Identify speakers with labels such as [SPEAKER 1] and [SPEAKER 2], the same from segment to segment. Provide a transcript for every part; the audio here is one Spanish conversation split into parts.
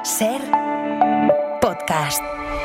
[SPEAKER 1] SER Podcast.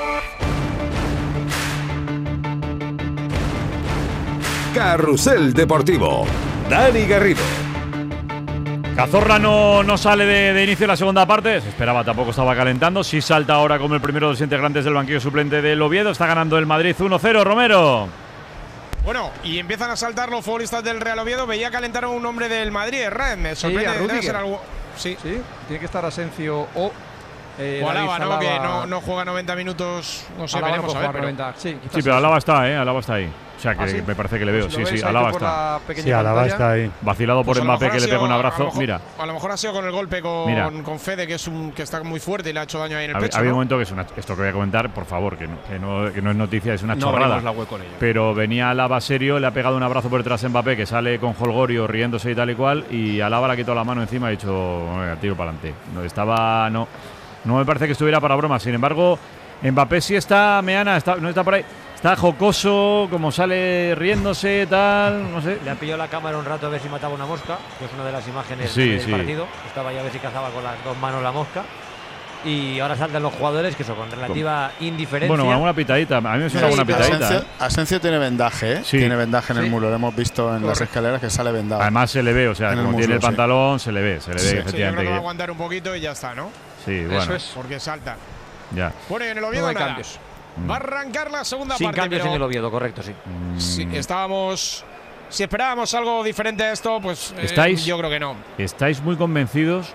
[SPEAKER 2] Carrusel Deportivo. Dani Garrido.
[SPEAKER 3] Cazorla no sale de inicio en la segunda parte. Se esperaba, tampoco estaba calentando. Sí salta ahora como el primero de los integrantes del banquillo suplente del Oviedo. Está ganando el Madrid 1-0. Romero.
[SPEAKER 4] Bueno, y empiezan a saltar los futbolistas del Real Oviedo. Veía calentar a un hombre del Madrid, Red. Me sorprende. Debe ser algo. Sí,
[SPEAKER 5] tiene que estar Asencio o
[SPEAKER 4] Alaba, ¿no? Que no juega 90 minutos. No sé, veremos a ver. Pero...
[SPEAKER 5] Sí,
[SPEAKER 3] pero Alaba está, Alaba está ahí. O sea, que me parece que le veo.
[SPEAKER 5] Pues
[SPEAKER 3] sí, Alaba está.
[SPEAKER 6] Sí, Alaba está ahí.
[SPEAKER 3] Vacilado por Mbappé, que le pega un abrazo. Mira.
[SPEAKER 4] A lo mejor ha sido con el golpe con Fede, que está muy fuerte y le ha hecho daño ahí en el pecho.
[SPEAKER 3] Había un momento que es esto que voy a comentar, por favor, que no es noticia, es una chorrada. Pero venía Alaba serio, le ha pegado un abrazo por detrás a Mbappé, que sale con Holgorio riéndose y tal y cual, y Alaba le ha quitado la mano encima y ha dicho, tiro para adelante. No me parece que estuviera para broma. Sin embargo, Mbappé sí está, Meana, no está por ahí. Está jocoso, como sale riéndose, tal, no sé.
[SPEAKER 7] Le ha pillado la cámara un rato a ver si mataba una mosca, que es una de las imágenes del partido. Estaba ya a ver si cazaba con las dos manos la mosca. Y ahora saltan los jugadores, que son con relativa indiferencia.
[SPEAKER 3] Bueno, alguna pitadita. A mí me suena alguna pitadita.
[SPEAKER 6] Asencio tiene vendaje,
[SPEAKER 3] Sí.
[SPEAKER 6] Tiene vendaje en el muro. Lo hemos visto en las escaleras que sale vendado.
[SPEAKER 3] Además se le ve, o sea, como tiene el pantalón, se le ve, efectivamente.
[SPEAKER 4] Sí, yo creo que va a aguantar un poquito y ya está, ¿no?
[SPEAKER 3] Sí, bueno.
[SPEAKER 5] Eso es.
[SPEAKER 4] Porque salta.
[SPEAKER 3] Ya.
[SPEAKER 4] Bueno, y en el Oviedo
[SPEAKER 5] No hay
[SPEAKER 4] nada.
[SPEAKER 5] cambios.
[SPEAKER 4] Va a arrancar la segunda
[SPEAKER 7] Sin
[SPEAKER 4] parte.
[SPEAKER 7] cambios
[SPEAKER 4] pero
[SPEAKER 7] en el Oviedo, correcto, sí.
[SPEAKER 4] Si esperábamos algo diferente a esto, pues yo creo que no.
[SPEAKER 3] ¿Estáis muy convencidos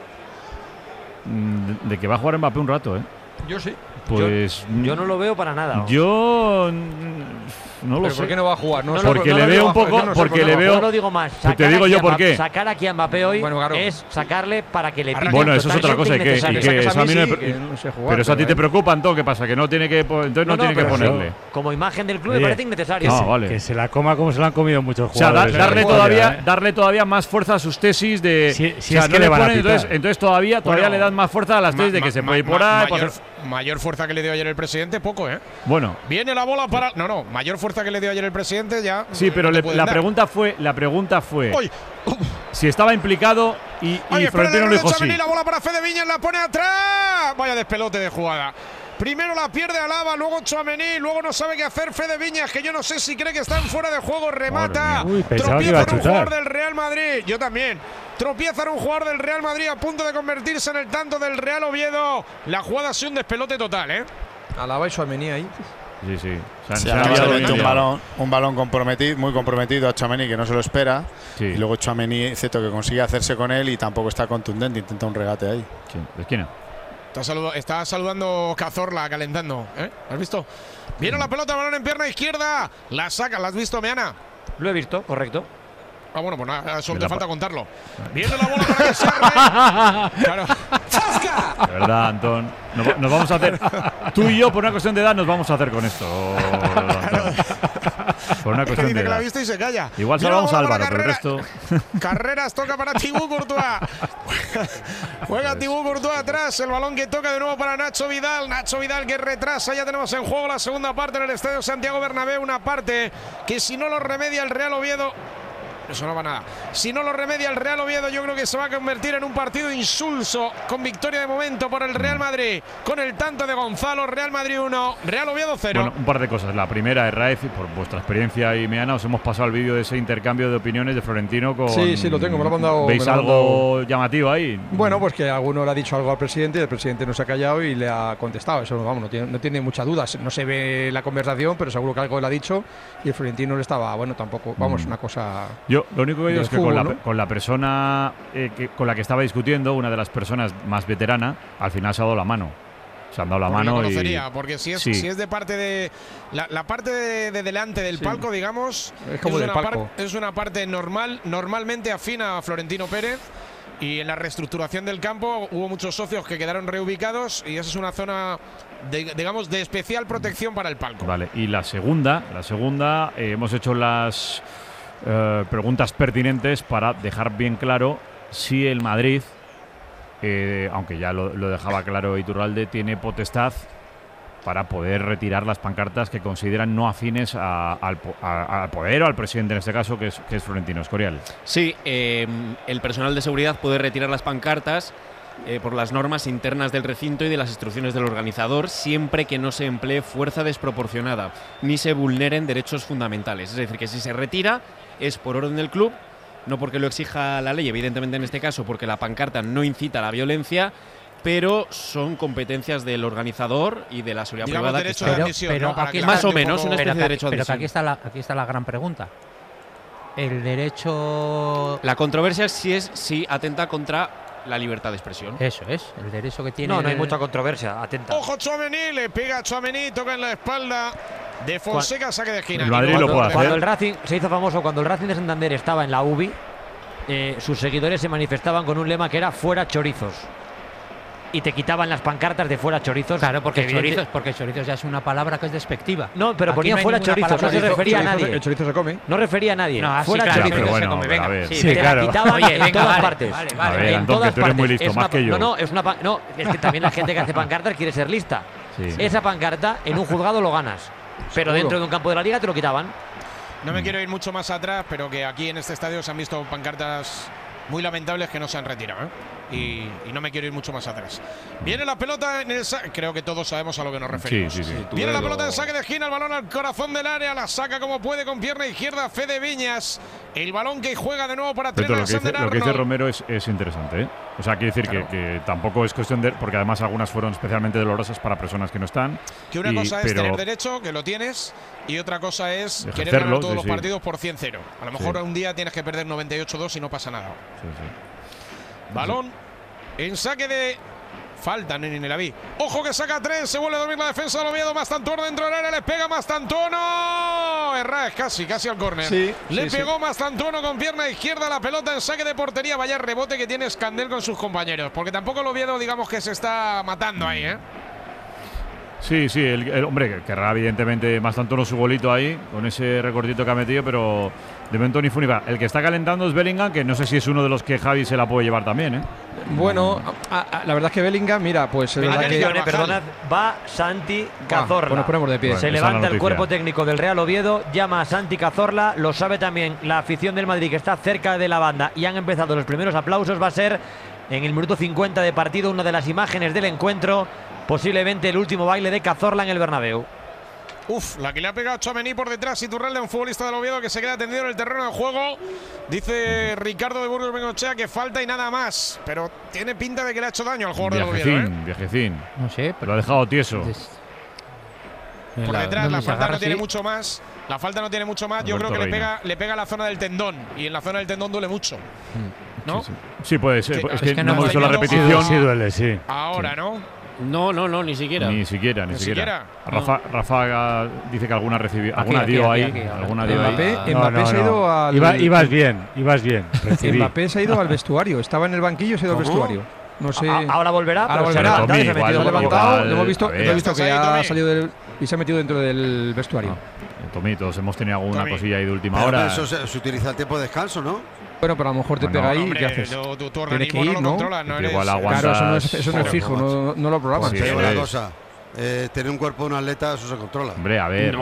[SPEAKER 3] de que va a jugar Mbappé un rato,
[SPEAKER 5] Yo sí.
[SPEAKER 3] Pues
[SPEAKER 7] yo no lo veo para nada.
[SPEAKER 3] Yo no lo
[SPEAKER 5] ¿Pero
[SPEAKER 3] sé.
[SPEAKER 5] por qué no va a jugar?
[SPEAKER 3] Porque le veo un poco, porque le veo.
[SPEAKER 7] Yo lo digo más.
[SPEAKER 3] Te digo yo por qué.
[SPEAKER 7] Sacar aquí a Mbappé hoy
[SPEAKER 5] claro.
[SPEAKER 7] es sacarle para que le pique.
[SPEAKER 3] Bueno, eso es otra cosa. Pero eso a ti te
[SPEAKER 5] pero
[SPEAKER 3] preocupa, entonces, ¿qué pasa? Que no tiene que, entonces no tiene que ponerle.
[SPEAKER 7] Como imagen del club me parece innecesario.
[SPEAKER 3] Vale.
[SPEAKER 6] Que se la coma como se la han comido muchos
[SPEAKER 3] O sea,
[SPEAKER 6] jugadores.
[SPEAKER 3] darle todavía más fuerza a sus tesis de.
[SPEAKER 6] Si es que le van a pitar.
[SPEAKER 3] Entonces todavía le dan más fuerza a las tesis de que se puede ir por ahí.
[SPEAKER 4] Mayor fuerza que le dio ayer el presidente, poco,
[SPEAKER 3] Bueno.
[SPEAKER 4] Viene la bola para. No, mayor fuerza que le dio ayer el presidente ya.
[SPEAKER 3] Sí, pero la pregunta fue.
[SPEAKER 4] ¡Uy!
[SPEAKER 3] Si estaba implicado y Florentino lo dijo sí.
[SPEAKER 4] La bola para Fede Viñas, la pone atrás. Vaya despelote de jugada. Primero la pierde Alaba, luego Tchouaméni, luego no sabe qué hacer Fede Viñas, que yo no sé si cree que está en fuera de juego, remata. Tropieza en un jugador del Real Madrid. Yo también. Tropieza en un jugador del Real Madrid a punto de convertirse en el tanto del Real Oviedo. La jugada ha sido un despelote total,
[SPEAKER 5] Alaba y Tchouaméni ahí.
[SPEAKER 3] Sí.
[SPEAKER 6] Se mete un balón comprometido, muy comprometido a Tchouaméni, que no se lo espera. Sí. Y luego Tchouaméni, cierto, que consigue hacerse con él y tampoco está contundente, intenta un regate ahí.
[SPEAKER 3] Sí, de esquina.
[SPEAKER 4] Está saludando Cazorla, calentando. ¿Has visto? Viene la pelota, balón en pierna izquierda. La saca, ¿la has visto, Meana?
[SPEAKER 7] Lo he visto, correcto.
[SPEAKER 4] Bueno, pues nada, solo te falta contarlo. Viene la bola para que se arre. Claro. ¡Chasca!
[SPEAKER 3] De verdad, Antón. Nos vamos a hacer. Tú y yo, por una cuestión de edad, nos vamos a hacer con esto. Antón. Por una cuestión de edad.
[SPEAKER 4] Que la ha visto y se calla.
[SPEAKER 3] Igual salvamos a Álvaro, pero el resto.
[SPEAKER 4] Carreras toca para Thibaut Courtois. Juega Thibaut Courtois atrás. El balón que toca de nuevo para Nacho Vidal. Nacho Vidal que retrasa. Ya tenemos en juego la segunda parte en el Estadio Santiago Bernabéu. Una parte que si no lo remedia el Real Oviedo. Eso no va nada. Si no lo remedia el Real Oviedo, yo creo que se va a convertir en un partido insulso, con victoria de momento por el Real Madrid, con el tanto de Gonzalo. Real Madrid 1, Real Oviedo 0.
[SPEAKER 3] Bueno, un par de cosas. La primera es, Raez, por vuestra experiencia y Meana, os hemos pasado el vídeo de ese intercambio de opiniones de Florentino con…
[SPEAKER 5] Sí, lo tengo, me lo ha mandado.
[SPEAKER 3] ¿Veis algo llamativo ahí?
[SPEAKER 5] Bueno, pues que alguno le ha dicho algo al presidente y el presidente no se ha callado y le ha contestado. Eso, vamos, no tiene mucha duda. No se ve la conversación, pero seguro que algo le ha dicho y el Florentino le estaba, tampoco, una cosa…
[SPEAKER 3] Yo, lo único que digo es que con la persona con la que estaba discutiendo, una de las personas más veterana, al final se ha dado la mano. Se han dado la mano
[SPEAKER 4] lo conocería, porque si es de parte de… La parte de delante del palco, digamos,
[SPEAKER 5] es como del palco.
[SPEAKER 4] Es una parte normalmente afina a Florentino Pérez. Y en la reestructuración del campo hubo muchos socios que quedaron reubicados y esa es una zona, de especial protección para el palco. Vale,
[SPEAKER 3] y la segunda hemos hecho las preguntas pertinentes para dejar bien claro si el Madrid, aunque ya lo dejaba claro Iturralde, tiene potestad para poder retirar las pancartas que consideran no afines al poder o al presidente, en este caso, que es Florentino Escorial.
[SPEAKER 8] Sí, el personal de seguridad puede retirar las pancartas por las normas internas del recinto y de las instrucciones del organizador, siempre que no se emplee fuerza desproporcionada ni se vulneren derechos fundamentales. Es decir, que si se retira es por orden del club, no porque lo exija la ley, evidentemente en este caso porque la pancarta no incita a la violencia, pero son competencias del organizador y de la seguridad privada.
[SPEAKER 4] Derecho de admisión,
[SPEAKER 9] pero
[SPEAKER 4] ¿no?
[SPEAKER 9] aquí
[SPEAKER 8] más o menos una especie de derecho de admisión.
[SPEAKER 9] Pero aquí está la gran pregunta. El derecho...
[SPEAKER 8] La controversia es si atenta contra la libertad de expresión.
[SPEAKER 9] Eso es, el derecho que tiene...
[SPEAKER 7] No hay mucha controversia, atenta.
[SPEAKER 4] Ojo Tchouaméni, le pega a Tchouaméni, toca en la espalda de Fonseca, saque de esquina.
[SPEAKER 3] El Madrid lo puede hacer.
[SPEAKER 7] Cuando el Racing se hizo famoso, cuando el Racing de Santander estaba en la UBI, sus seguidores se manifestaban con un lema que era fuera chorizos. Y te quitaban las pancartas de fuera chorizos.
[SPEAKER 9] Claro, porque chorizos ya es una palabra que es despectiva.
[SPEAKER 7] No, pero ponía fuera chorizos, no se refería a nadie.
[SPEAKER 5] El chorizo se come.
[SPEAKER 7] No refería a nadie.
[SPEAKER 9] No,
[SPEAKER 7] fuera
[SPEAKER 9] claro,
[SPEAKER 7] chorizos.
[SPEAKER 3] pero bueno,
[SPEAKER 9] se come, venga.
[SPEAKER 3] a ver.
[SPEAKER 7] Sí, claro. Quitaban en todas partes.
[SPEAKER 3] A ver, Antón, que tú eres muy listo, más que yo.
[SPEAKER 7] No, es que también la gente que hace pancartas quiere ser lista.
[SPEAKER 3] Sí.
[SPEAKER 7] Esa pancarta en un juzgado lo ganas, pero dentro de un campo de la liga te lo quitaban.
[SPEAKER 4] No me quiero ir mucho más atrás, pero que aquí en este estadio se han visto pancartas muy lamentables que no se han retirado, y no me quiero ir mucho más atrás. Viene la pelota en el creo que todos sabemos a lo que nos referimos.
[SPEAKER 3] Sí.
[SPEAKER 4] Viene la pelota en saque de esquina, el balón al corazón del área, la saca como puede con pierna izquierda Fede Viñas. El balón que juega de nuevo para Trent Alexander-Arnold.
[SPEAKER 3] Lo que dice Romero es interesante, ¿eh? O sea, quiere decir que tampoco es cuestión de... Porque además algunas fueron especialmente dolorosas para personas que no están.
[SPEAKER 4] Que una cosa es tener derecho, que lo tienes, y otra cosa es querer ganar todos los partidos por 100-0. A lo mejor un día tienes que perder 98-2 y no pasa nada. Balón en saque de... Falta en el Aví. Ojo que saca 3, se vuelve a dormir la defensa del Oviedo. Mastantuono dentro del área, le pega Mastantuono. Erra, casi al córner. Le pegó Mastantuono con pierna izquierda, la pelota en saque de portería. Vaya rebote que tiene Escandel con sus compañeros, porque tampoco el Oviedo, digamos que se está matando ahí, ¿eh?
[SPEAKER 3] Sí, el hombre querrá evidentemente Mastantuono su golito ahí, con ese recortito que ha metido, pero de momento ni fu ni fa. El que está calentando es Bellingham, que no sé si es uno de los que Javi se la puede llevar también, ¿eh?
[SPEAKER 5] Bueno, la verdad es que Bellingham, mira, pues es verdad que...
[SPEAKER 7] Perdonad, va Santi Cazorla.
[SPEAKER 5] Nos ponemos de pie.
[SPEAKER 7] Se levanta el cuerpo técnico del Real Oviedo, llama a Santi Cazorla, lo sabe también la afición del Madrid que está cerca de la banda y han empezado los primeros aplausos. Va a ser en el minuto 50 de partido una de las imágenes del encuentro, posiblemente el último baile de Cazorla en el Bernabéu.
[SPEAKER 4] La que le ha pegado Tchouaméni por detrás, Iturralde, un futbolista del Oviedo que se queda tendido en el terreno de juego. Dice Ricardo de Burgos Bengochea que falta y nada más, pero tiene pinta de que le ha hecho daño al jugador del Oviedo.
[SPEAKER 3] Viajecín.
[SPEAKER 9] No sé, pero
[SPEAKER 3] lo ha dejado tieso.
[SPEAKER 4] Por detrás, la falta no tiene mucho más. La falta no tiene mucho más. Yo creo que le pega a la zona del tendón, y en la zona del tendón duele mucho, ¿no?
[SPEAKER 3] Sí, puede ser. Es que no hemos visto la repetición.
[SPEAKER 10] Sí duele, sí.
[SPEAKER 4] Ahora, ¿no?
[SPEAKER 8] No, ni siquiera.
[SPEAKER 3] Ni siquiera. Rafa dice que alguna recibió, alguna dio ahí.
[SPEAKER 5] Mbappé se ha ido al...
[SPEAKER 10] Ibas bien.
[SPEAKER 5] Mbappé se ha ido al vestuario. Estaba en el banquillo, se ha ido al vestuario. No sé.
[SPEAKER 7] Ahora volverá.
[SPEAKER 5] Lo hemos visto que ha salido y se ha metido dentro del vestuario.
[SPEAKER 3] Tommy, todos hemos tenido alguna cosilla ahí de última hora.
[SPEAKER 11] Eso se utiliza el tiempo de descanso, ¿no?
[SPEAKER 5] Bueno, pero a lo mejor te pega ahí y ¿qué haces?
[SPEAKER 4] Tu organismo no lo controla, no eres...
[SPEAKER 5] Claro, eso no es fijo, no lo programas.
[SPEAKER 11] Pero una cosa, tener un cuerpo de un atleta, eso se controla.
[SPEAKER 3] Hombre, a ver.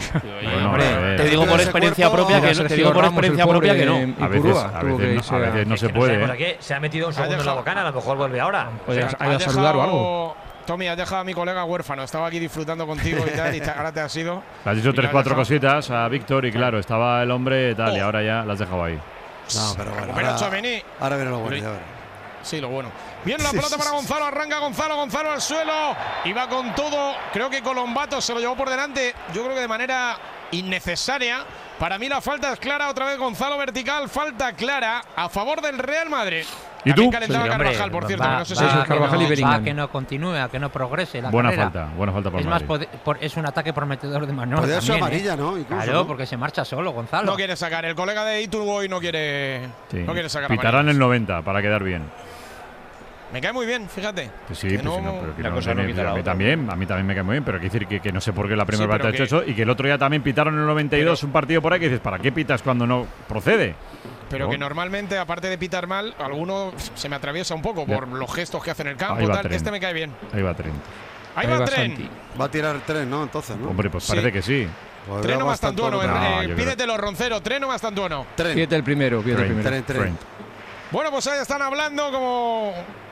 [SPEAKER 8] Te digo por experiencia propia que no.
[SPEAKER 3] A veces no se puede.
[SPEAKER 7] Se ha metido un segundo en la bocana, a lo mejor vuelve ahora.
[SPEAKER 5] ¿Hay a saludar o algo?
[SPEAKER 4] Tommy, has dejado a mi colega huérfano. Estaba aquí disfrutando contigo y tal, y ahora te has ido.
[SPEAKER 3] Le has dicho 3-4 cositas a Víctor y claro, estaba el hombre tal, y ahora ya las has dejado ahí.
[SPEAKER 11] No, pero bueno. Ahora viene lo bueno, ya verás.
[SPEAKER 4] Sí, lo bueno. Viene la pelota para Gonzalo, arranca Gonzalo al suelo y va con todo. Creo que Colombato se lo llevó por delante, yo creo que de manera innecesaria. Para mí la falta es clara, otra vez Gonzalo vertical, falta clara a favor del Real Madrid.
[SPEAKER 3] ¿Y tú?
[SPEAKER 4] Calentaba Carvajal, por cierto.
[SPEAKER 9] No sé si es Carvajal y Bellingham. Que no continúe, a que no progrese la carrera.
[SPEAKER 3] Buena falta por Madrid.
[SPEAKER 9] Es un ataque prometedor de Manuel.
[SPEAKER 11] Podría ser amarilla, ¿no? Incluso,
[SPEAKER 9] claro, porque se marcha solo, Gonzalo.
[SPEAKER 4] No quiere sacar. El colega de Iturgoi no quiere sacar.
[SPEAKER 3] Pitarán el 90 para quedar bien.
[SPEAKER 4] Me cae muy bien, fíjate.
[SPEAKER 3] Sí, a mí también me cae muy bien, pero hay que decir que no sé por qué la primera parte ha hecho eso y que el otro día también pitaron en el 92 un partido por ahí que dices, ¿para qué pitas cuando no procede?
[SPEAKER 4] Pero que normalmente, aparte de pitar mal, alguno se me atraviesa un poco por los gestos que hace en el campo. Tal, que este me cae bien.
[SPEAKER 3] Ahí va Trent.
[SPEAKER 4] Ahí va Trent.
[SPEAKER 11] Va a tirar Trent, ¿no? Entonces, ¿no?
[SPEAKER 3] Hombre, pues parece que sí.
[SPEAKER 4] Treno Mastantuono. Pídetelo, Roncero. Treno Mastantuono.
[SPEAKER 5] Pídete el primero.
[SPEAKER 4] Bueno, pues ahí están hablando como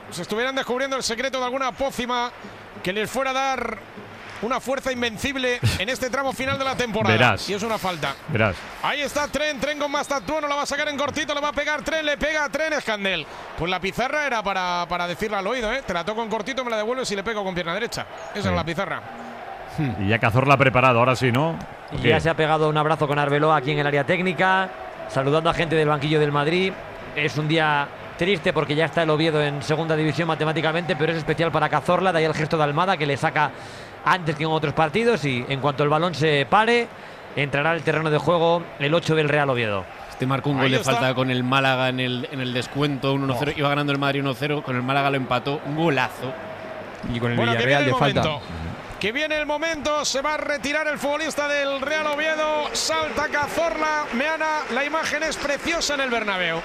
[SPEAKER 4] si estuvieran descubriendo el secreto de alguna pócima que les fuera a dar una fuerza invencible en este tramo final de la temporada.
[SPEAKER 3] Verás.
[SPEAKER 4] Y es una falta.
[SPEAKER 3] Verás.
[SPEAKER 4] Ahí está Tren con Mastantuono, la va a sacar en cortito, le va a pegar Tren, le pega a Tren, Escandel. Pues la pizarra era para decirle al oído, te la toco en cortito, me la devuelves y le pego con pierna derecha. Esa es la pizarra.
[SPEAKER 3] Y ya Cazorla preparado, ahora sí, ¿no?
[SPEAKER 7] Y ya se ha pegado un abrazo con Arbeloa aquí en el área técnica, saludando a gente del banquillo del Madrid. Es un día triste porque ya está el Oviedo en segunda división matemáticamente, pero es especial para Cazorla, de ahí el gesto de Almada que le saca antes que en otros partidos, y en cuanto el balón se pare, entrará al terreno de juego el 8 del Real Oviedo.
[SPEAKER 8] Marcó un gol de falta con el Málaga en el descuento, un 1-0, iba ganando el Madrid 1-0, con el Málaga lo empató, un golazo.
[SPEAKER 5] Y con el Villarreal de falta.
[SPEAKER 4] Que viene el momento, se va a retirar el futbolista del Real Oviedo, salta Cazorla, Meana, la imagen es preciosa en el Bernabéu.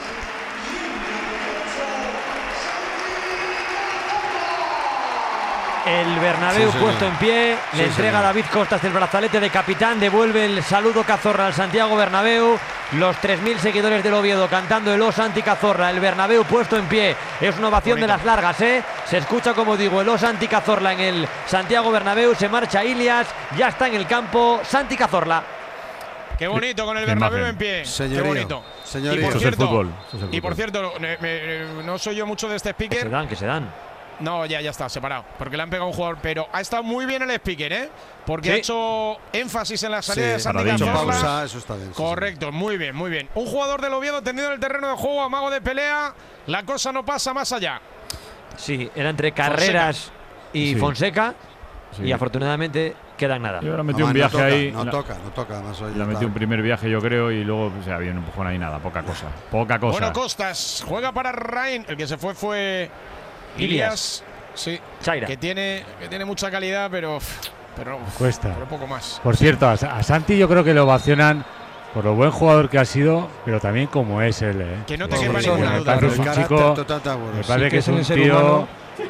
[SPEAKER 7] El Bernabéu puesto en pie, le entrega a David Costas el brazalete de capitán, devuelve el saludo Cazorla al Santiago Bernabéu. Los 3.000 seguidores del Oviedo cantando el O Santi Cazorla, el Bernabéu puesto en pie. Es una ovación de las largas, Se escucha, como digo, el O Santi Cazorla en el Santiago Bernabéu. Se marcha Ilias, ya está en el campo Santi Cazorla.
[SPEAKER 4] Qué bonito con el Bernabéu en pie.
[SPEAKER 11] Señorío,
[SPEAKER 4] qué bonito.
[SPEAKER 11] Señorío.
[SPEAKER 3] Eso es el fútbol.
[SPEAKER 4] Y por cierto, no soy yo mucho de este speaker.
[SPEAKER 7] Que se dan.
[SPEAKER 4] No, ya está, separado. Porque le han pegado un jugador. Pero ha estado muy bien el speaker, Porque ha hecho énfasis en la salida de Santi Cazorla.
[SPEAKER 11] Eso está bien.
[SPEAKER 4] Correcto, muy bien, muy bien. Un jugador del Oviedo tendido en el terreno de juego, amago de pelea. La cosa no pasa más allá.
[SPEAKER 7] Sí, era entre Carreras y Fonseca.
[SPEAKER 3] Sí.
[SPEAKER 7] Y afortunadamente quedan nada.
[SPEAKER 3] Yo ahora metí un viaje ahí.
[SPEAKER 11] No toca.
[SPEAKER 3] La metí un primer viaje, yo creo, y luego había un empujón ahí, nada, poca cosa.
[SPEAKER 4] Bueno, Costas juega para Rain. El que se fue Ilias. Sí,
[SPEAKER 7] Chaira.
[SPEAKER 4] Que tiene mucha calidad, pero
[SPEAKER 10] cuesta.
[SPEAKER 4] Pero poco más.
[SPEAKER 10] Por cierto, a Santi yo creo que lo ovacionan por lo buen jugador que ha sido, pero también como es él.
[SPEAKER 4] Que no te quepa ninguna duda.
[SPEAKER 10] Me parece un chico, me parece que es un tío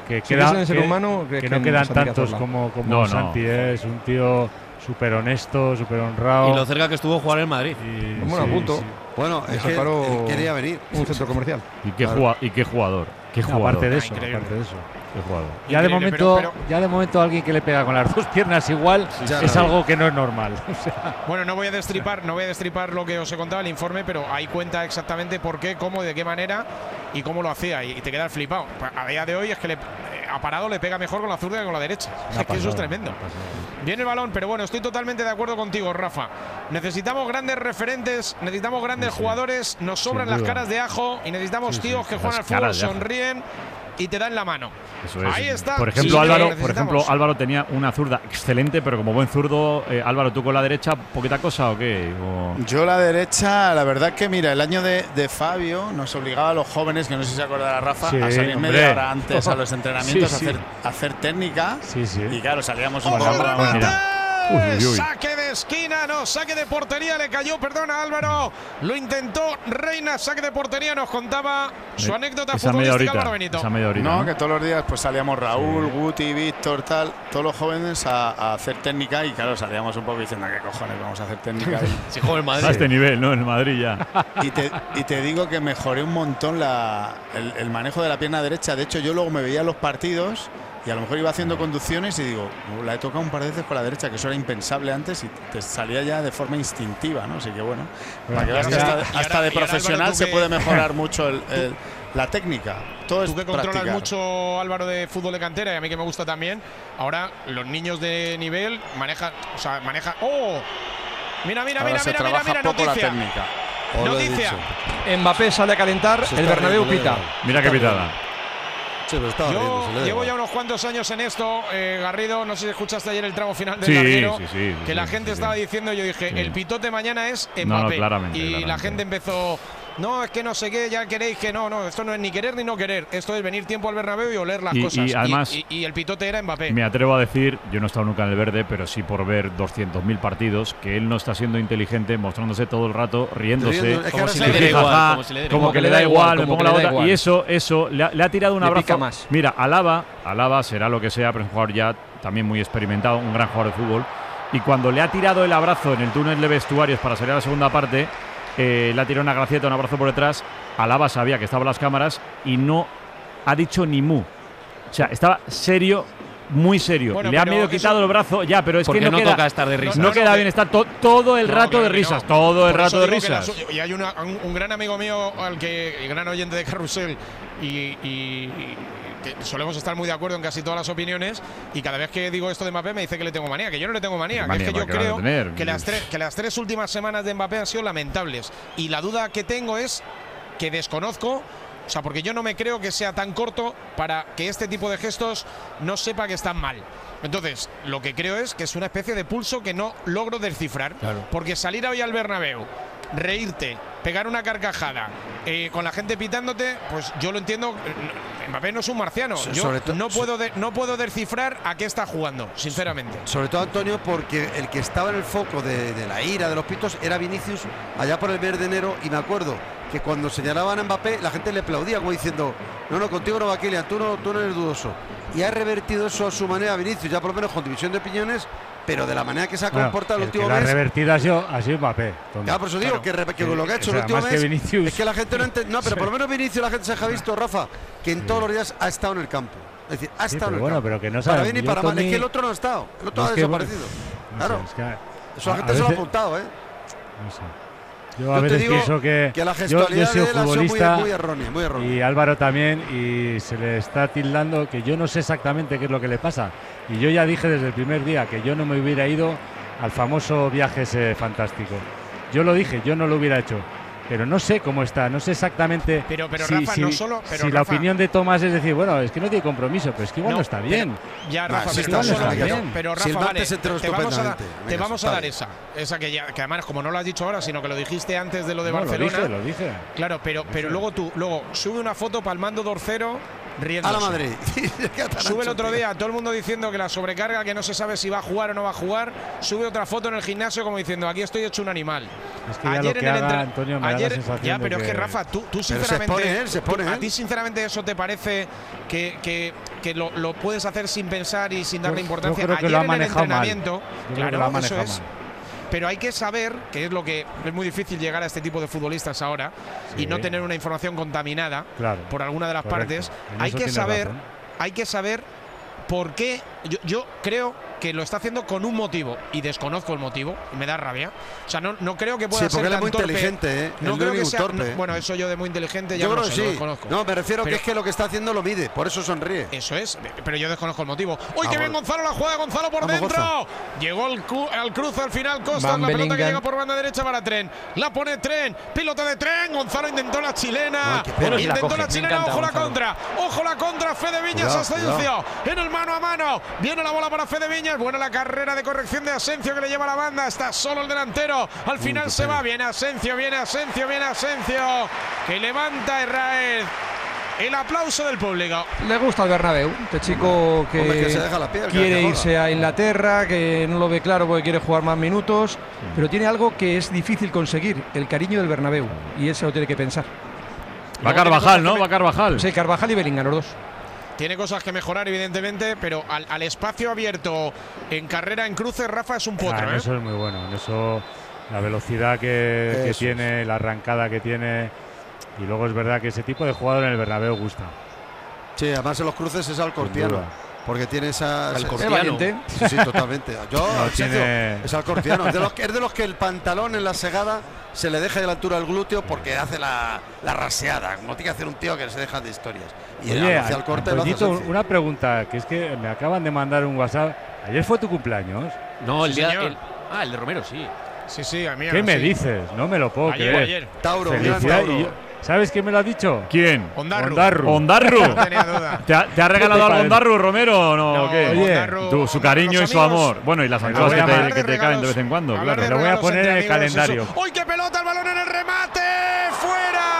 [SPEAKER 10] que no quedan tantos como Santi. Es un tío súper honesto, súper honrado.
[SPEAKER 8] Y lo cerca que estuvo a jugar en Madrid.
[SPEAKER 5] Bueno, a punto.
[SPEAKER 11] Sí. Bueno, es que él quería venir.
[SPEAKER 5] Un centro comercial.
[SPEAKER 3] ¿Y qué jugador?
[SPEAKER 10] Aparte de eso. Qué jugador. Ya de momento alguien que le pega con las dos piernas igual es algo que no es normal.
[SPEAKER 4] Bueno, no voy a destripar lo que os he contado, el informe, pero ahí cuenta exactamente por qué, cómo, de qué manera y cómo lo hacía, y te quedas flipado. A día de hoy es que a parado le pega mejor con la zurda que con la derecha. Es que eso es tremendo. Viene el balón, pero bueno, estoy totalmente de acuerdo contigo, Rafa. Necesitamos grandes referentes, necesitamos grandes jugadores, nos sobran las caras de ajo y necesitamos tíos que juegan al fútbol, sonríen y te dan la mano.
[SPEAKER 3] Eso es.
[SPEAKER 4] Ahí está.
[SPEAKER 3] Por ejemplo, Álvaro tenía una zurda excelente, pero como buen zurdo, Álvaro, ¿tú con la derecha poquita cosa o qué?
[SPEAKER 6] Yo la derecha, la verdad que mira, el año de Fabio nos obligaba a los jóvenes, que no sé si se acordará Rafa, a salir media hora antes a los entrenamientos a hacer técnica. Y claro, salíamos un poco.
[SPEAKER 4] Saque de esquina, saque de portería, le cayó, perdona Álvaro, lo intentó Reina, saque de portería, nos contaba su anécdota futbolística Álvaro Benito.
[SPEAKER 6] No, que todos los días pues salíamos Raúl, Guti, Víctor, todos los jóvenes a hacer técnica, y claro, salíamos un poco diciendo, ¿qué cojones vamos a hacer técnica?
[SPEAKER 8] Si juega el Madrid.
[SPEAKER 3] A este nivel, ¿no? En el Madrid ya.
[SPEAKER 6] Y te digo que mejoré un montón el manejo de la pierna derecha. De hecho, yo luego me veía los partidos y a lo mejor iba haciendo conducciones y digo, la he tocado un par de veces con la derecha, que eso era impensable antes, y te salía ya de forma instintiva, ¿no? Así que bueno, para que veas que hasta de profesional Álvaro, se puede mejorar mucho la técnica. Todo
[SPEAKER 4] tú
[SPEAKER 6] es
[SPEAKER 4] que controlas
[SPEAKER 6] practicar
[SPEAKER 4] mucho, Álvaro, de fútbol de cantera, y a mí que me gusta también, ahora los niños de nivel manejan. ¡Oh! Mira,
[SPEAKER 6] poco la
[SPEAKER 4] noticia.
[SPEAKER 6] técnica.
[SPEAKER 4] Noticia.
[SPEAKER 5] Mbappé sale a calentar, el Bernabéu pita.
[SPEAKER 3] Mira qué pitada.
[SPEAKER 4] Yo llevo ya unos cuantos años en esto, Garrido, no sé si escuchaste ayer el tramo final del Larguero, que la gente estaba diciendo, yo dije, el pitote mañana es Mbappé, claramente. La gente empezó, no, es que no sé qué, ya queréis que no, esto no es ni querer ni no querer, esto es venir tiempo al Bernabéu y oler las cosas,
[SPEAKER 3] y además,
[SPEAKER 4] y el pitote era Mbappé.
[SPEAKER 3] Me atrevo a decir, yo no he estado nunca en el verde, pero sí por ver 200.000 partidos, que él no está siendo inteligente, mostrándose todo el rato, riéndose, como que le da igual, me pongo la otra, y eso le ha tirado un abrazo. Mira, Alaba será lo que sea, pero es un jugador ya también muy experimentado, un gran jugador de fútbol, y cuando le ha tirado el abrazo en el túnel de vestuarios para salir a la segunda parte, le ha tirado una gracieta, un abrazo por detrás. Alaba sabía que estaban las cámaras y no ha dicho ni mu. O sea, estaba serio, muy serio.
[SPEAKER 4] Bueno,
[SPEAKER 3] le ha medio quitado el brazo, ya, pero es que
[SPEAKER 8] no toca estar de risas.
[SPEAKER 3] No queda bien, está todo el rato de risas, todo el rato de risas.
[SPEAKER 4] Y hay un gran amigo mío, el gran oyente de Carrusel, y que solemos estar muy de acuerdo en casi todas las opiniones, y cada vez que digo esto de Mbappé me dice que le tengo manía, que yo no le tengo manía, que es que yo creo que las 3 últimas semanas de Mbappé han sido lamentables, y la duda que tengo es que desconozco, o sea, porque yo no me creo que sea tan corto para que este tipo de gestos no sepa que están mal. Entonces, lo que creo es que es una especie de pulso que no logro descifrar, porque salir hoy al Bernabéu, reírte, pegar una carcajada, con la gente pitándote, pues yo lo entiendo. Mbappé no es un marciano. Yo no puedo descifrar a qué está jugando, sinceramente.
[SPEAKER 11] Sobre todo, Antonio, porque el que estaba en el foco de la ira, de los pitos, era Vinicius allá por el mes de enero, y me acuerdo que cuando señalaban a Mbappé la gente le aplaudía como diciendo, no, contigo no va Kylian, tú no eres dudoso. Y ha revertido eso a su manera Vinicius, ya por lo menos con división de opiniones, pero de la manera que se ha comportado el último mes.
[SPEAKER 10] La revertida ha sido Mbappé.
[SPEAKER 11] Claro, por eso digo que lo que ha hecho el último mes es que la gente no entiende. No, pero por lo menos Vinicius la gente se ha visto, Rafa, que en todos los días ha estado en el campo. Es decir, ha estado en el campo.
[SPEAKER 10] Pero que no sabe.
[SPEAKER 11] Para bien y para mal. Es que el otro no ha estado. El otro ha desaparecido. Claro. Eso la gente se lo ha apuntado, ¿eh?
[SPEAKER 10] No sé. Yo a veces pienso que
[SPEAKER 11] la gestualidad
[SPEAKER 10] yo soy futbolista
[SPEAKER 11] muy errónea.
[SPEAKER 10] Y Álvaro también, y se le está tildando que yo no sé exactamente qué es lo que le pasa. Y yo ya dije desde el primer día que yo no me hubiera ido al famoso viaje ese fantástico. Yo lo dije, yo no lo hubiera hecho. Pero no sé cómo está, no sé exactamente
[SPEAKER 4] pero Rafa, no solo, pero
[SPEAKER 10] si
[SPEAKER 4] Rafa,
[SPEAKER 10] la opinión de Tomás es decir, bueno, es que no tiene compromiso, pero es que igual no está bien.
[SPEAKER 4] Ya, Rafa, pero Rafa, vale, te vamos a dar esa que además, como no lo has dicho ahora, sino que lo dijiste antes de lo de Barcelona.
[SPEAKER 10] Lo dije.
[SPEAKER 4] Claro, pero luego sube una foto palmando 2-0 riéndose.
[SPEAKER 11] A la Madrid.
[SPEAKER 4] Sube el otro día todo el mundo diciendo que la sobrecarga, que no se sabe si va a jugar o no va a jugar. Sube otra foto en el gimnasio como diciendo, aquí estoy hecho un animal.
[SPEAKER 10] Es que ayer en el
[SPEAKER 4] Antonio, pero es que Rafa, tú sinceramente, a ti sinceramente eso te parece que lo puedes hacer sin pensar y sin darle importancia.
[SPEAKER 10] Yo creo que
[SPEAKER 4] ayer
[SPEAKER 10] lo ha
[SPEAKER 4] en el entrenamiento,
[SPEAKER 10] claro,
[SPEAKER 4] eso es. Pero hay que saber, que es lo que es muy difícil llegar a este tipo de futbolistas ahora, y no tener una información contaminada por alguna de las partes. Hay que saber por qué. Yo creo que lo está haciendo con un motivo, y desconozco el motivo, y me da rabia. O sea, no creo que pueda ser tan
[SPEAKER 11] muy
[SPEAKER 4] torpe.
[SPEAKER 11] Inteligente, ¿eh?
[SPEAKER 4] No creo que sea torpe. Bueno, eso yo de muy inteligente ya no sé, lo desconozco.
[SPEAKER 11] No, me refiero que es que lo que está haciendo lo mide, por eso sonríe.
[SPEAKER 4] Eso es, pero yo desconozco el motivo. ¡Uy, qué bien Gonzalo la juega! Gonzalo por dentro. Goza. Llegó al cruce al final Costa, la pelota que llega por banda derecha para Tren. La pone Tren, pilota de Tren. Gonzalo intentó la chilena. Intentó la chilena, ojo la contra. Ojo la contra, Fede Viñas Asensio. En el mano a mano. Viene la bola para Fede Viñas. Buena la carrera de corrección de Asensio que le lleva a la banda. Está solo el delantero. Al final se va. Viene Asensio. Que levanta Israel. El aplauso del público.
[SPEAKER 5] Le gusta el Bernabéu. Este chico que
[SPEAKER 11] se deja la piel,
[SPEAKER 5] quiere irse a Inglaterra, que no lo ve claro porque quiere jugar más minutos, pero tiene algo que es difícil conseguir, el cariño del Bernabéu. Y eso lo tiene que pensar.
[SPEAKER 3] Va Carvajal, ¿no? Va Carvajal.
[SPEAKER 5] Sí, Carvajal y Bellingham, los dos.
[SPEAKER 4] Tiene cosas que mejorar, evidentemente, pero al espacio abierto en carrera en cruce, Rafa es un potro.
[SPEAKER 10] Eso es muy bueno. En eso, la velocidad que tiene, la arrancada que tiene. Y luego es verdad que ese tipo de jugador en el Bernabéu gusta.
[SPEAKER 11] Sí, además en los cruces es Alcortiano. Porque tiene esa.
[SPEAKER 4] Alcortiano.
[SPEAKER 11] Sí, totalmente. Es Alcortiano. Es de los que el pantalón en la segada se le deja de la altura del glúteo porque hace la raseada. Como tiene que hacer un tío que se deja de historias. Y hacia el corte lo hace.
[SPEAKER 10] Una pregunta, que es que me acaban de mandar un WhatsApp. ¿Ayer fue tu cumpleaños?
[SPEAKER 8] No, el día. El de Romero, sí.
[SPEAKER 4] Sí, a mí.
[SPEAKER 10] ¿Qué me dices? No me lo puedo creer.
[SPEAKER 4] Ayer.
[SPEAKER 11] Tauro.
[SPEAKER 10] ¿Sabes quién me lo ha dicho?
[SPEAKER 3] ¿Quién?
[SPEAKER 4] Ondarru.
[SPEAKER 3] No tenía duda. ¿Te ha regalado algo Ondarru, Romero, o no?
[SPEAKER 4] No,
[SPEAKER 3] ¿qué?
[SPEAKER 4] Oye,
[SPEAKER 3] su cariño y su amor. Bueno, y las anchoas que te caen de vez en cuando. Claro.
[SPEAKER 10] Lo voy a poner en el calendario.
[SPEAKER 4] ¡Uy, qué pelota! El balón en el remate. ¡Fuera!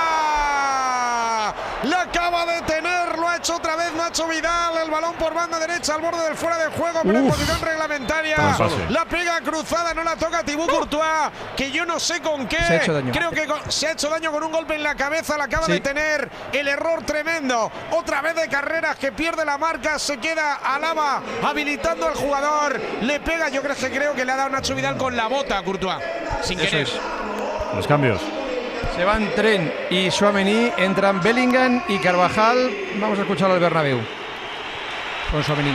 [SPEAKER 4] La acaba de tener, lo ha hecho otra vez Nacho Vidal. El balón por banda derecha al borde del fuera de juego, pero en posición reglamentaria. La pega cruzada, no la toca Thibaut Courtois, que yo no sé con qué.
[SPEAKER 5] Se ha hecho daño.
[SPEAKER 4] Creo que se ha hecho daño con un golpe en la cabeza. La acaba de tener. El error tremendo. Otra vez de Carreras que pierde la marca. Se queda Alaba habilitando al jugador. Le pega, creo que le ha dado Nacho Vidal con la bota a Courtois. Sin querer.
[SPEAKER 3] Los cambios.
[SPEAKER 5] Se van Trent y Tchouaméni, entran Bellingham y Carvajal. Vamos a escucharlo al Bernabéu. Con Tchouaméni.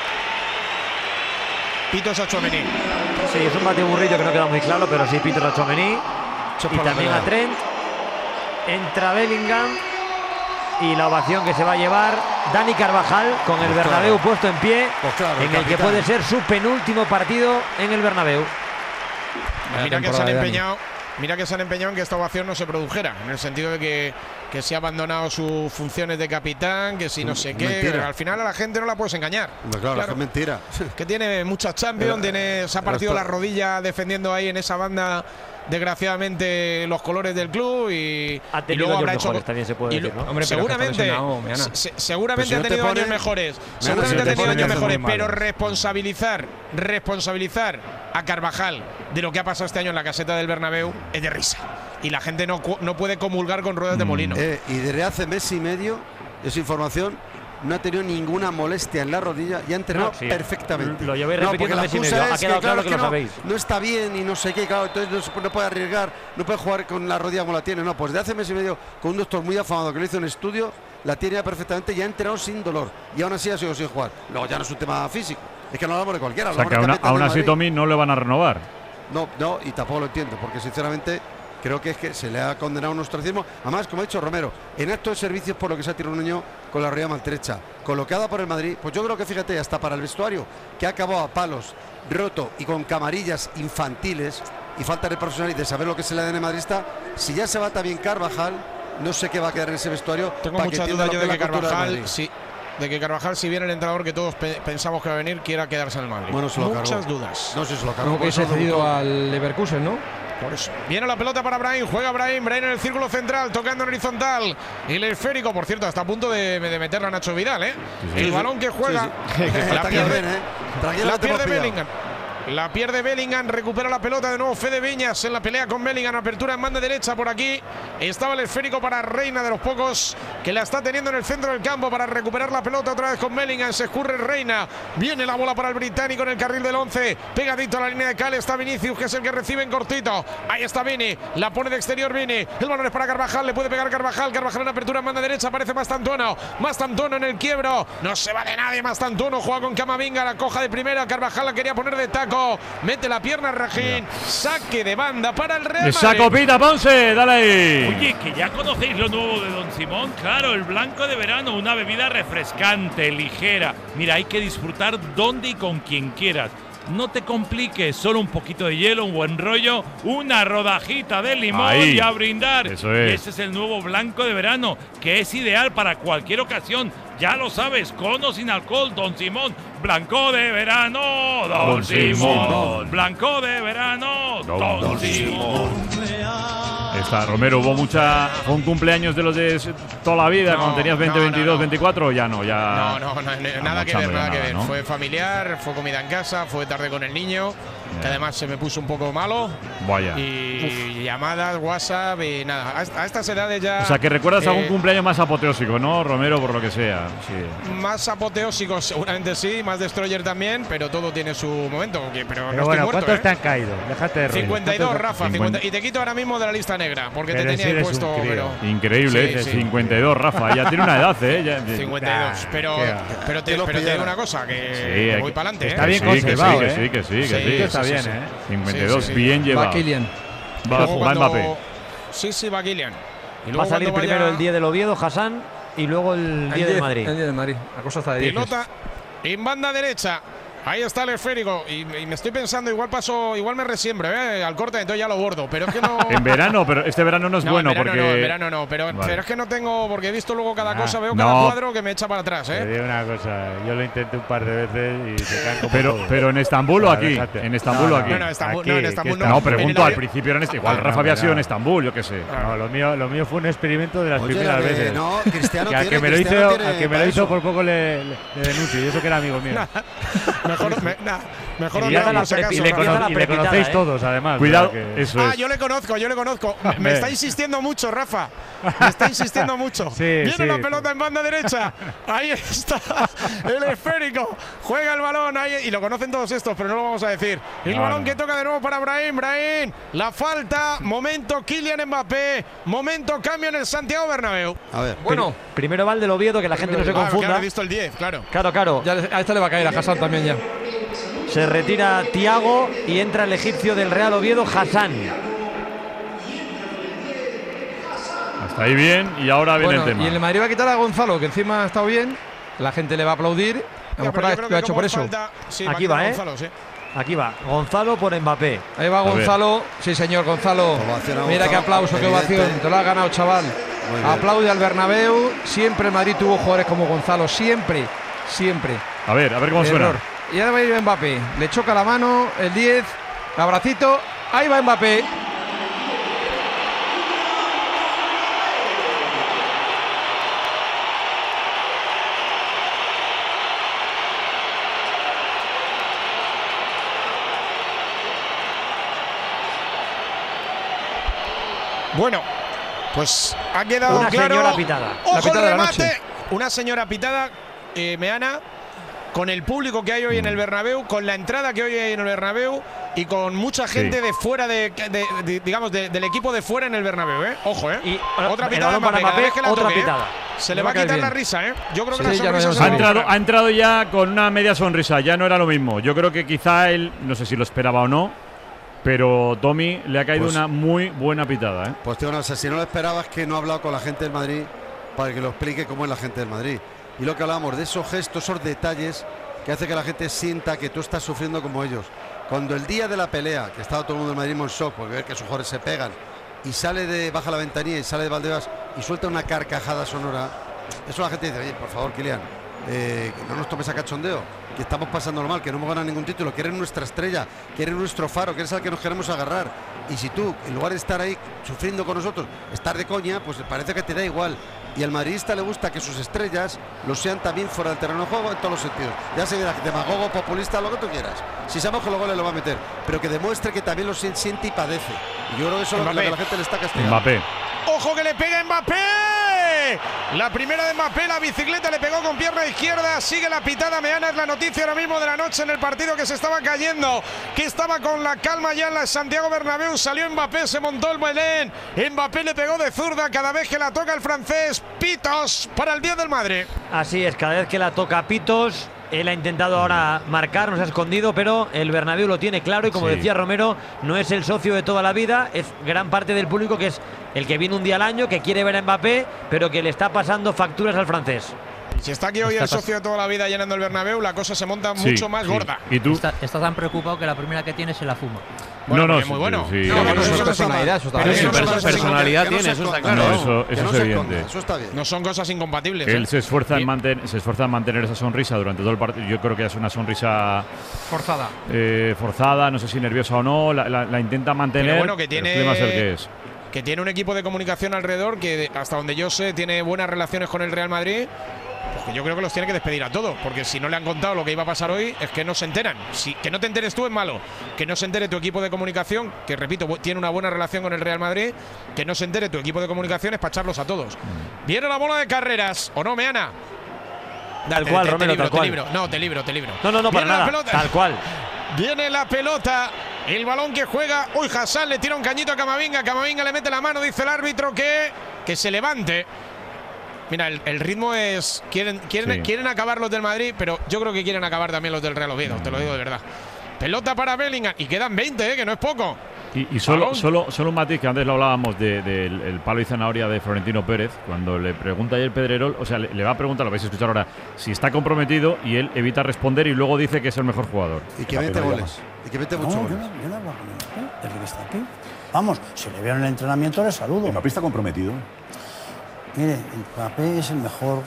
[SPEAKER 4] Pitos a Tchouaméni.
[SPEAKER 7] Sí, es un batiburrillo que no queda muy claro, pero sí, pitos a Tchouaméni. Y también a Trent. Entra Bellingham. Y la ovación que se va a llevar Dani Carvajal con el Bernabéu puesto en pie, en el que puede ser su penúltimo partido en el Bernabéu.
[SPEAKER 4] Mira que se han empeñado. Mira que se han empeñado en que esta ovación no se produjera, en el sentido de que se ha abandonado sus funciones de capitán, que si no sé qué. Al final a la gente no la puedes engañar.
[SPEAKER 11] Claro, es mentira.
[SPEAKER 4] Que tiene muchas Champions, se ha partido la rodilla defendiendo ahí en esa banda, desgraciadamente, los colores del club y luego habrá hecho
[SPEAKER 7] también se puede decir, ¿no?
[SPEAKER 4] Hombre, seguramente
[SPEAKER 11] pues
[SPEAKER 4] ha tenido años mejores, pero responsabilizar a Carvajal de lo que ha pasado este año en la caseta del Bernabéu es de risa, y la gente no puede comulgar con ruedas de molino.
[SPEAKER 11] Y desde hace mes y medio, esa información, no ha tenido ninguna molestia en la rodilla y ha entrenado perfectamente.
[SPEAKER 7] Lo llevé repitiendo mes y medio. Ha quedado claro que lo sabéis.
[SPEAKER 11] No está bien y no sé qué, claro, entonces no puede arriesgar, no puede jugar con la rodilla como la tiene. No, pues de hace mes y medio, con un doctor muy afamado que le hizo un estudio, la tiene ya perfectamente y ha entrenado sin dolor. Y aún así ha sido sin jugar. Luego ya no es un tema físico, es que no hablamos de cualquiera.
[SPEAKER 3] O sea que aún así Tommy no le van a renovar.
[SPEAKER 11] No, y tampoco lo entiendo, porque sinceramente creo que es que se le ha condenado a un ostracismo. Además, como ha dicho Romero, en actos de servicios por lo que se ha tirado un niño con la rodilla maltrecha, colocada por el Madrid, pues yo creo que, fíjate, hasta para el vestuario, que ha acabado a palos, roto y con camarillas infantiles, y falta de profesional y de saber lo que es el ADN madridista. Si ya se va también Carvajal, no sé qué va a quedar en ese vestuario.
[SPEAKER 4] Tengo mucha duda yo de que Carvajal, si viene el entrenador que todos pensamos que va a venir, quiera quedarse en el Madrid.
[SPEAKER 11] Bueno,
[SPEAKER 4] muchas dudas.
[SPEAKER 11] No sé si lo cargó.
[SPEAKER 5] Como que se ha cedido al Leverkusen, ¿no?
[SPEAKER 4] Por eso. Viene la pelota para Brahim, juega Brahim en el círculo central, tocando en horizontal. Y el esférico, por cierto, está a punto de meterla a Nacho Vidal, ¿eh? El balón que juega. La pierde Bellingham. La pierde Bellingham, recupera la pelota de nuevo Fede Viñas en la pelea con Bellingham, apertura en banda derecha por aquí. Estaba el esférico para Reina, de los pocos que la está teniendo en el centro del campo para recuperar la pelota otra vez con Bellingham. Se escurre Reina, viene la bola para el británico en el carril del 11, pegadito a la línea de cal está Vinicius, que es el que recibe en cortito. Ahí está Vini, la pone de exterior Vini, el balón es para Carvajal, le puede pegar Carvajal en apertura en banda derecha, aparece Mastantuono en el quiebro, no se va de nadie Mastantuono, juega con Camavinga, la coja de primera, Carvajal la quería poner de taco. Mete la pierna Rajín, saque de banda para el Real Madrid.
[SPEAKER 3] Esa copita, Ponce, dale ahí.
[SPEAKER 12] Oye, que ya conocéis lo nuevo de Don Simón. Claro, el blanco de verano, una bebida refrescante, ligera. Mira, hay que disfrutar donde y con quien quieras. No te compliques, solo un poquito de hielo, un buen rollo, una rodajita de limón
[SPEAKER 3] ahí,
[SPEAKER 12] y a brindar.
[SPEAKER 3] Eso es.
[SPEAKER 12] Y ese es el nuevo blanco de verano, que es ideal para cualquier ocasión. Ya lo sabes, con o sin alcohol, Don Simón. Blanco de verano, Don Simón. Blanco de verano, Don Simón.
[SPEAKER 3] Romero, fue un cumpleaños de los de toda la vida, cuando tenías 20, 22, 24, ya no, ya.
[SPEAKER 4] No, nada que ver. ¿no? Fue familiar, fue comida en casa, fue tarde con el niño, que además se me puso un poco malo.
[SPEAKER 3] Vaya.
[SPEAKER 4] Y llamadas, WhatsApp y nada. A estas edades ya.
[SPEAKER 3] O sea, que recuerdas algún cumpleaños más apoteósico, ¿no, Romero? Por lo que sea. Sí.
[SPEAKER 4] Más apoteósico, seguramente sí, más destroyer también, pero todo tiene su momento. Pero no
[SPEAKER 10] bueno,
[SPEAKER 4] estoy muerto,
[SPEAKER 10] ¿cuántos te han caído? Déjate de
[SPEAKER 4] 52, Rafa. 50, y te quito ahora mismo de la lista negra, porque te tenía ahí puesto.
[SPEAKER 3] Increíble, sí. 52, Rafa. Ya tiene una edad, ¿eh? Ya,
[SPEAKER 4] 52. Pero te digo una cosa, que voy para adelante.
[SPEAKER 10] Está bien conservado,
[SPEAKER 3] que sí.
[SPEAKER 10] Está bien,
[SPEAKER 3] 52, bien llevado.
[SPEAKER 5] Va Kylian.
[SPEAKER 3] Va a jugar Mbappé.
[SPEAKER 4] Sí, va Kylian.
[SPEAKER 7] Va a salir primero el día del Oviedo, Hassan, y luego el día del Madrid.
[SPEAKER 5] El día del Madrid. La cosa está de
[SPEAKER 4] pelota en banda derecha. Ahí está el esférico y me estoy pensando, igual me resiembro al corte, entonces ya lo bordo, pero es que no.
[SPEAKER 3] En verano, pero este verano no es bueno, porque.
[SPEAKER 4] En verano no, pero es que no tengo, porque he visto luego cada cosa, veo cada cuadro que me echa para atrás,
[SPEAKER 10] Te digo una cosa, yo lo intenté un par de veces y se caen como
[SPEAKER 3] pero en Estambul o aquí, en Estambul o aquí.
[SPEAKER 4] No, en Estambul no.
[SPEAKER 3] No, pregunto, al principio era igual Rafa había sido en Estambul, yo qué sé.
[SPEAKER 10] No, lo mío fue un experimento de las primeras veces.
[SPEAKER 11] No, Cristiano
[SPEAKER 10] que me lo hizo por poco le denuncio, y eso que era amigo mío.
[SPEAKER 4] Mejor
[SPEAKER 10] y le conocéis todos, además.
[SPEAKER 3] Cuidado, eso es.
[SPEAKER 4] Yo le conozco. Me está insistiendo mucho, Rafa. Me está insistiendo mucho. Viene la pelota en banda derecha. Ahí está el esférico. Juega el balón ahí, y lo conocen todos estos, pero no lo vamos a decir. El balón que toca de nuevo para Brahim. La falta, momento Kylian Mbappé, momento cambio en el Santiago Bernabéu.
[SPEAKER 11] A ver.
[SPEAKER 7] Bueno, primero va el del Oviedo, que la gente no se confunda.
[SPEAKER 4] Claro, he visto el 10, claro.
[SPEAKER 7] Claro.
[SPEAKER 5] Ya a este le va a caer a Hassan también ya.
[SPEAKER 7] Se retira Thiago y entra el egipcio del Real Oviedo, Hassan.
[SPEAKER 3] Hasta ahí bien, y ahora viene el tema.
[SPEAKER 5] Y el Madrid va a quitar a Gonzalo, que encima ha estado bien. La gente le va a aplaudir. A lo mejor lo ha hecho por eso.
[SPEAKER 4] Sí,
[SPEAKER 7] aquí va,
[SPEAKER 4] Gonzalo, sí.
[SPEAKER 7] Aquí va, Gonzalo por Mbappé.
[SPEAKER 5] Ahí va Gonzalo. Sí, señor, Gonzalo. Mira qué aplauso, qué ovación. Te lo has ganado, chaval. Aplaude al Bernabéu. Siempre el Madrid tuvo jugadores como Gonzalo. Siempre.
[SPEAKER 3] A ver cómo suena.
[SPEAKER 5] Y ahora va a ir Mbappé. Le choca la mano, el 10. Abracito. Ahí va Mbappé.
[SPEAKER 4] Bueno, pues ha quedado
[SPEAKER 7] una
[SPEAKER 4] claro.
[SPEAKER 7] Señora pitada.
[SPEAKER 4] Ojo
[SPEAKER 5] la pitada
[SPEAKER 4] el
[SPEAKER 5] de la
[SPEAKER 4] remate.
[SPEAKER 5] noche.
[SPEAKER 4] Una señora pitada, Meana, con el público que hay hoy en el Bernabéu, con la entrada que hoy hay en el Bernabéu y con mucha gente de fuera digamos del equipo de fuera en el Bernabéu, Ojo,
[SPEAKER 7] Y
[SPEAKER 4] otra pitada
[SPEAKER 7] para Mbappé, otra pitada.
[SPEAKER 4] Se le va a quitar la risa, Yo creo que
[SPEAKER 5] Sí,
[SPEAKER 4] la sonrisa
[SPEAKER 3] Ha entrado ya con una media sonrisa, ya no era lo mismo. Yo creo que quizá él, no sé si lo esperaba o no, pero Tommy le ha caído una muy buena pitada,
[SPEAKER 11] Pues tío, no sé, si no lo esperabas, que no ha hablado con la gente del Madrid para que lo explique cómo es la gente del Madrid. Y lo que hablábamos de esos gestos, esos detalles que hace que la gente sienta que tú estás sufriendo como ellos. Cuando el día de la pelea, que estaba todo el mundo del madridismo en shock porque ver que sus jugadores se pegan, y baja la ventanilla y sale de Valdebebas y suelta una carcajada sonora, eso la gente dice: oye, por favor, Kylian, que no nos tomes a cachondeo, que estamos pasándolo mal, que no hemos ganado ningún título, que eres nuestra estrella, que eres nuestro faro, que eres al que nos queremos agarrar. Y si tú, en lugar de estar ahí sufriendo con nosotros, estar de coña, pues parece que te da igual. Y al madridista le gusta que sus estrellas lo sean también fuera del terreno de juego en todos los sentidos. Ya se dirá, demagogo, populista, lo que tú quieras. Si sabemos que los goles lo va a meter, pero que demuestre que también lo siente y padece. Y yo creo que eso es lo que la gente le está castigando.
[SPEAKER 3] Mbappé.
[SPEAKER 4] ¡Ojo que le pega Mbappé! La primera de Mbappé, la bicicleta le pegó con pierna izquierda. Sigue la pitada, Meana, es la noticia ahora mismo de la noche en el partido, que se estaba cayendo, que estaba con la calma ya en la Santiago Bernabéu. Salió Mbappé, se montó el Belén. Mbappé le pegó de zurda cada vez que la toca el francés. Pitos para el 10 del Madrid.
[SPEAKER 7] Así es, cada vez que la toca Pitos. Él ha intentado ahora marcar, nos ha escondido, pero el Bernabéu lo tiene claro y como decía Romero, no es el socio de toda la vida, es gran parte del público que es el que viene un día al año, que quiere ver a Mbappé, pero que le está pasando facturas al francés.
[SPEAKER 4] Si está aquí hoy el socio de toda la vida llenando el Bernabéu, la cosa se monta mucho más gorda.
[SPEAKER 3] ¿Y tú?
[SPEAKER 9] Está tan preocupado que la primera que tiene se la fuma.
[SPEAKER 4] Bueno,
[SPEAKER 3] no,
[SPEAKER 4] es muy bueno.
[SPEAKER 3] Sí.
[SPEAKER 5] No, pero eso es personalidad, eso está bien.
[SPEAKER 8] Personalidad tiene, eso está claro.
[SPEAKER 3] No, eso es evidente.
[SPEAKER 11] Eso está bien.
[SPEAKER 4] No son cosas incompatibles.
[SPEAKER 3] Él se esfuerza en mantener esa sonrisa durante todo el partido. Yo creo que es una sonrisa forzada, no sé si nerviosa o no, la intenta mantener.
[SPEAKER 4] Pero bueno, que tiene,
[SPEAKER 3] el problema es el que es.
[SPEAKER 4] Que tiene un equipo de comunicación alrededor que, hasta donde yo sé, tiene buenas relaciones con el Real Madrid. Porque yo creo que los tiene que despedir a todos, porque si no le han contado lo que iba a pasar hoy, es que no se enteran. Que no te enteres tú es malo, que no se entere tu equipo de comunicación, que repito, tiene una buena relación con el Real Madrid, que no se entere tu equipo de comunicación es para echarlos a todos. Viene la bola de carreras, ¿o no, Meana?
[SPEAKER 7] Tal cual, Romero, tal cual.
[SPEAKER 4] Te libro.
[SPEAKER 7] No, para nada, tal cual.
[SPEAKER 4] Viene la pelota, el balón que juega. Uy, Hassan le tira un cañito a Camavinga. Camavinga le mete la mano, dice el árbitro que se levante. Mira, el ritmo es… Quieren acabar los del Madrid, pero yo creo que quieren acabar también los del Real Oviedo, te lo digo de verdad. Pelota para Bellingham, y quedan 20, que no es poco.
[SPEAKER 3] Y solo un matiz, que antes lo hablábamos del palo y zanahoria de Florentino Pérez, cuando le pregunta ayer Pedrerol, o sea, le va a preguntar, lo vais a escuchar ahora, si está comprometido, y él evita responder y luego dice que es el mejor jugador.
[SPEAKER 11] Y que mete goles. Y que mete muchos goles.
[SPEAKER 13] Yo no hablo con Mbappé, desde que está aquí. Vamos, si le veo en el entrenamiento, le saludo.
[SPEAKER 14] ¿Mbappé está comprometido?
[SPEAKER 13] Mire, Mbappé es el mejor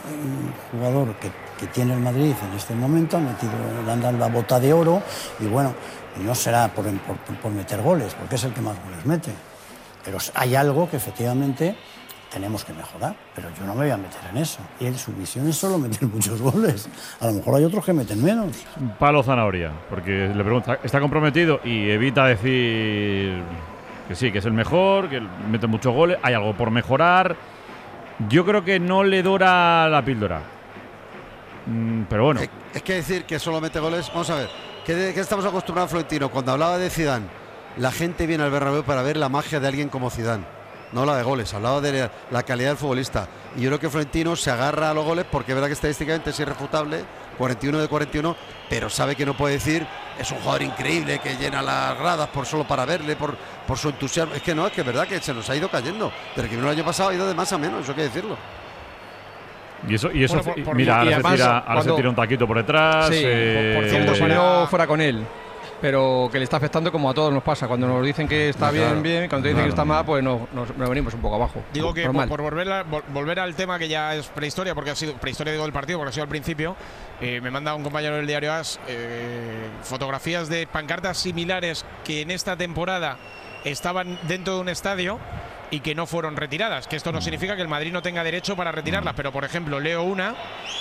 [SPEAKER 13] jugador que tiene el Madrid en este momento, le han dado la bota de oro y bueno, no será por meter goles, porque es el que más goles mete. Pero hay algo que efectivamente tenemos que mejorar, pero yo no me voy a meter en eso. Y su visión es solo meter muchos goles. A lo mejor hay otros que meten menos.
[SPEAKER 3] Palo zanahoria, porque le pregunta, ¿está comprometido? Y evita decir que sí, que es el mejor, que mete muchos goles, hay algo por mejorar. Yo creo que no le dora la píldora. Pero bueno.
[SPEAKER 11] Es que decir que solo mete goles, vamos a ver, ¿qué estamos acostumbrados a Florentino? Cuando hablaba de Zidane, la gente viene al Bernabéu para ver la magia de alguien como Zidane. No habla de goles, hablaba de la calidad del futbolista. Y yo creo que Florentino se agarra a los goles porque es verdad que estadísticamente es irrefutable, 41 de 41, pero sabe que no puede decir es un jugador increíble que llena las gradas solo para verle, por su entusiasmo. Es que no, es que es verdad que se nos ha ido cayendo. Desde que vino el año pasado ha ido de más a menos, eso hay que decirlo.
[SPEAKER 3] Y eso bueno, mira, ahora se tira un taquito por detrás.
[SPEAKER 5] Sí, por cierto, si no fuera con él. Pero que le está afectando como a todos nos pasa. Cuando nos dicen que está bien, cuando dicen que está mal, pues nos venimos un poco abajo.
[SPEAKER 4] Digo que por volver al tema que ya es prehistoria, porque ha sido prehistoria del partido, porque ha sido al principio, me manda un compañero del diario AS fotografías de pancartas similares que en esta temporada estaban dentro de un estadio y que no fueron retiradas. Que esto no significa que el Madrid no tenga derecho para retirarlas, pero por ejemplo leo una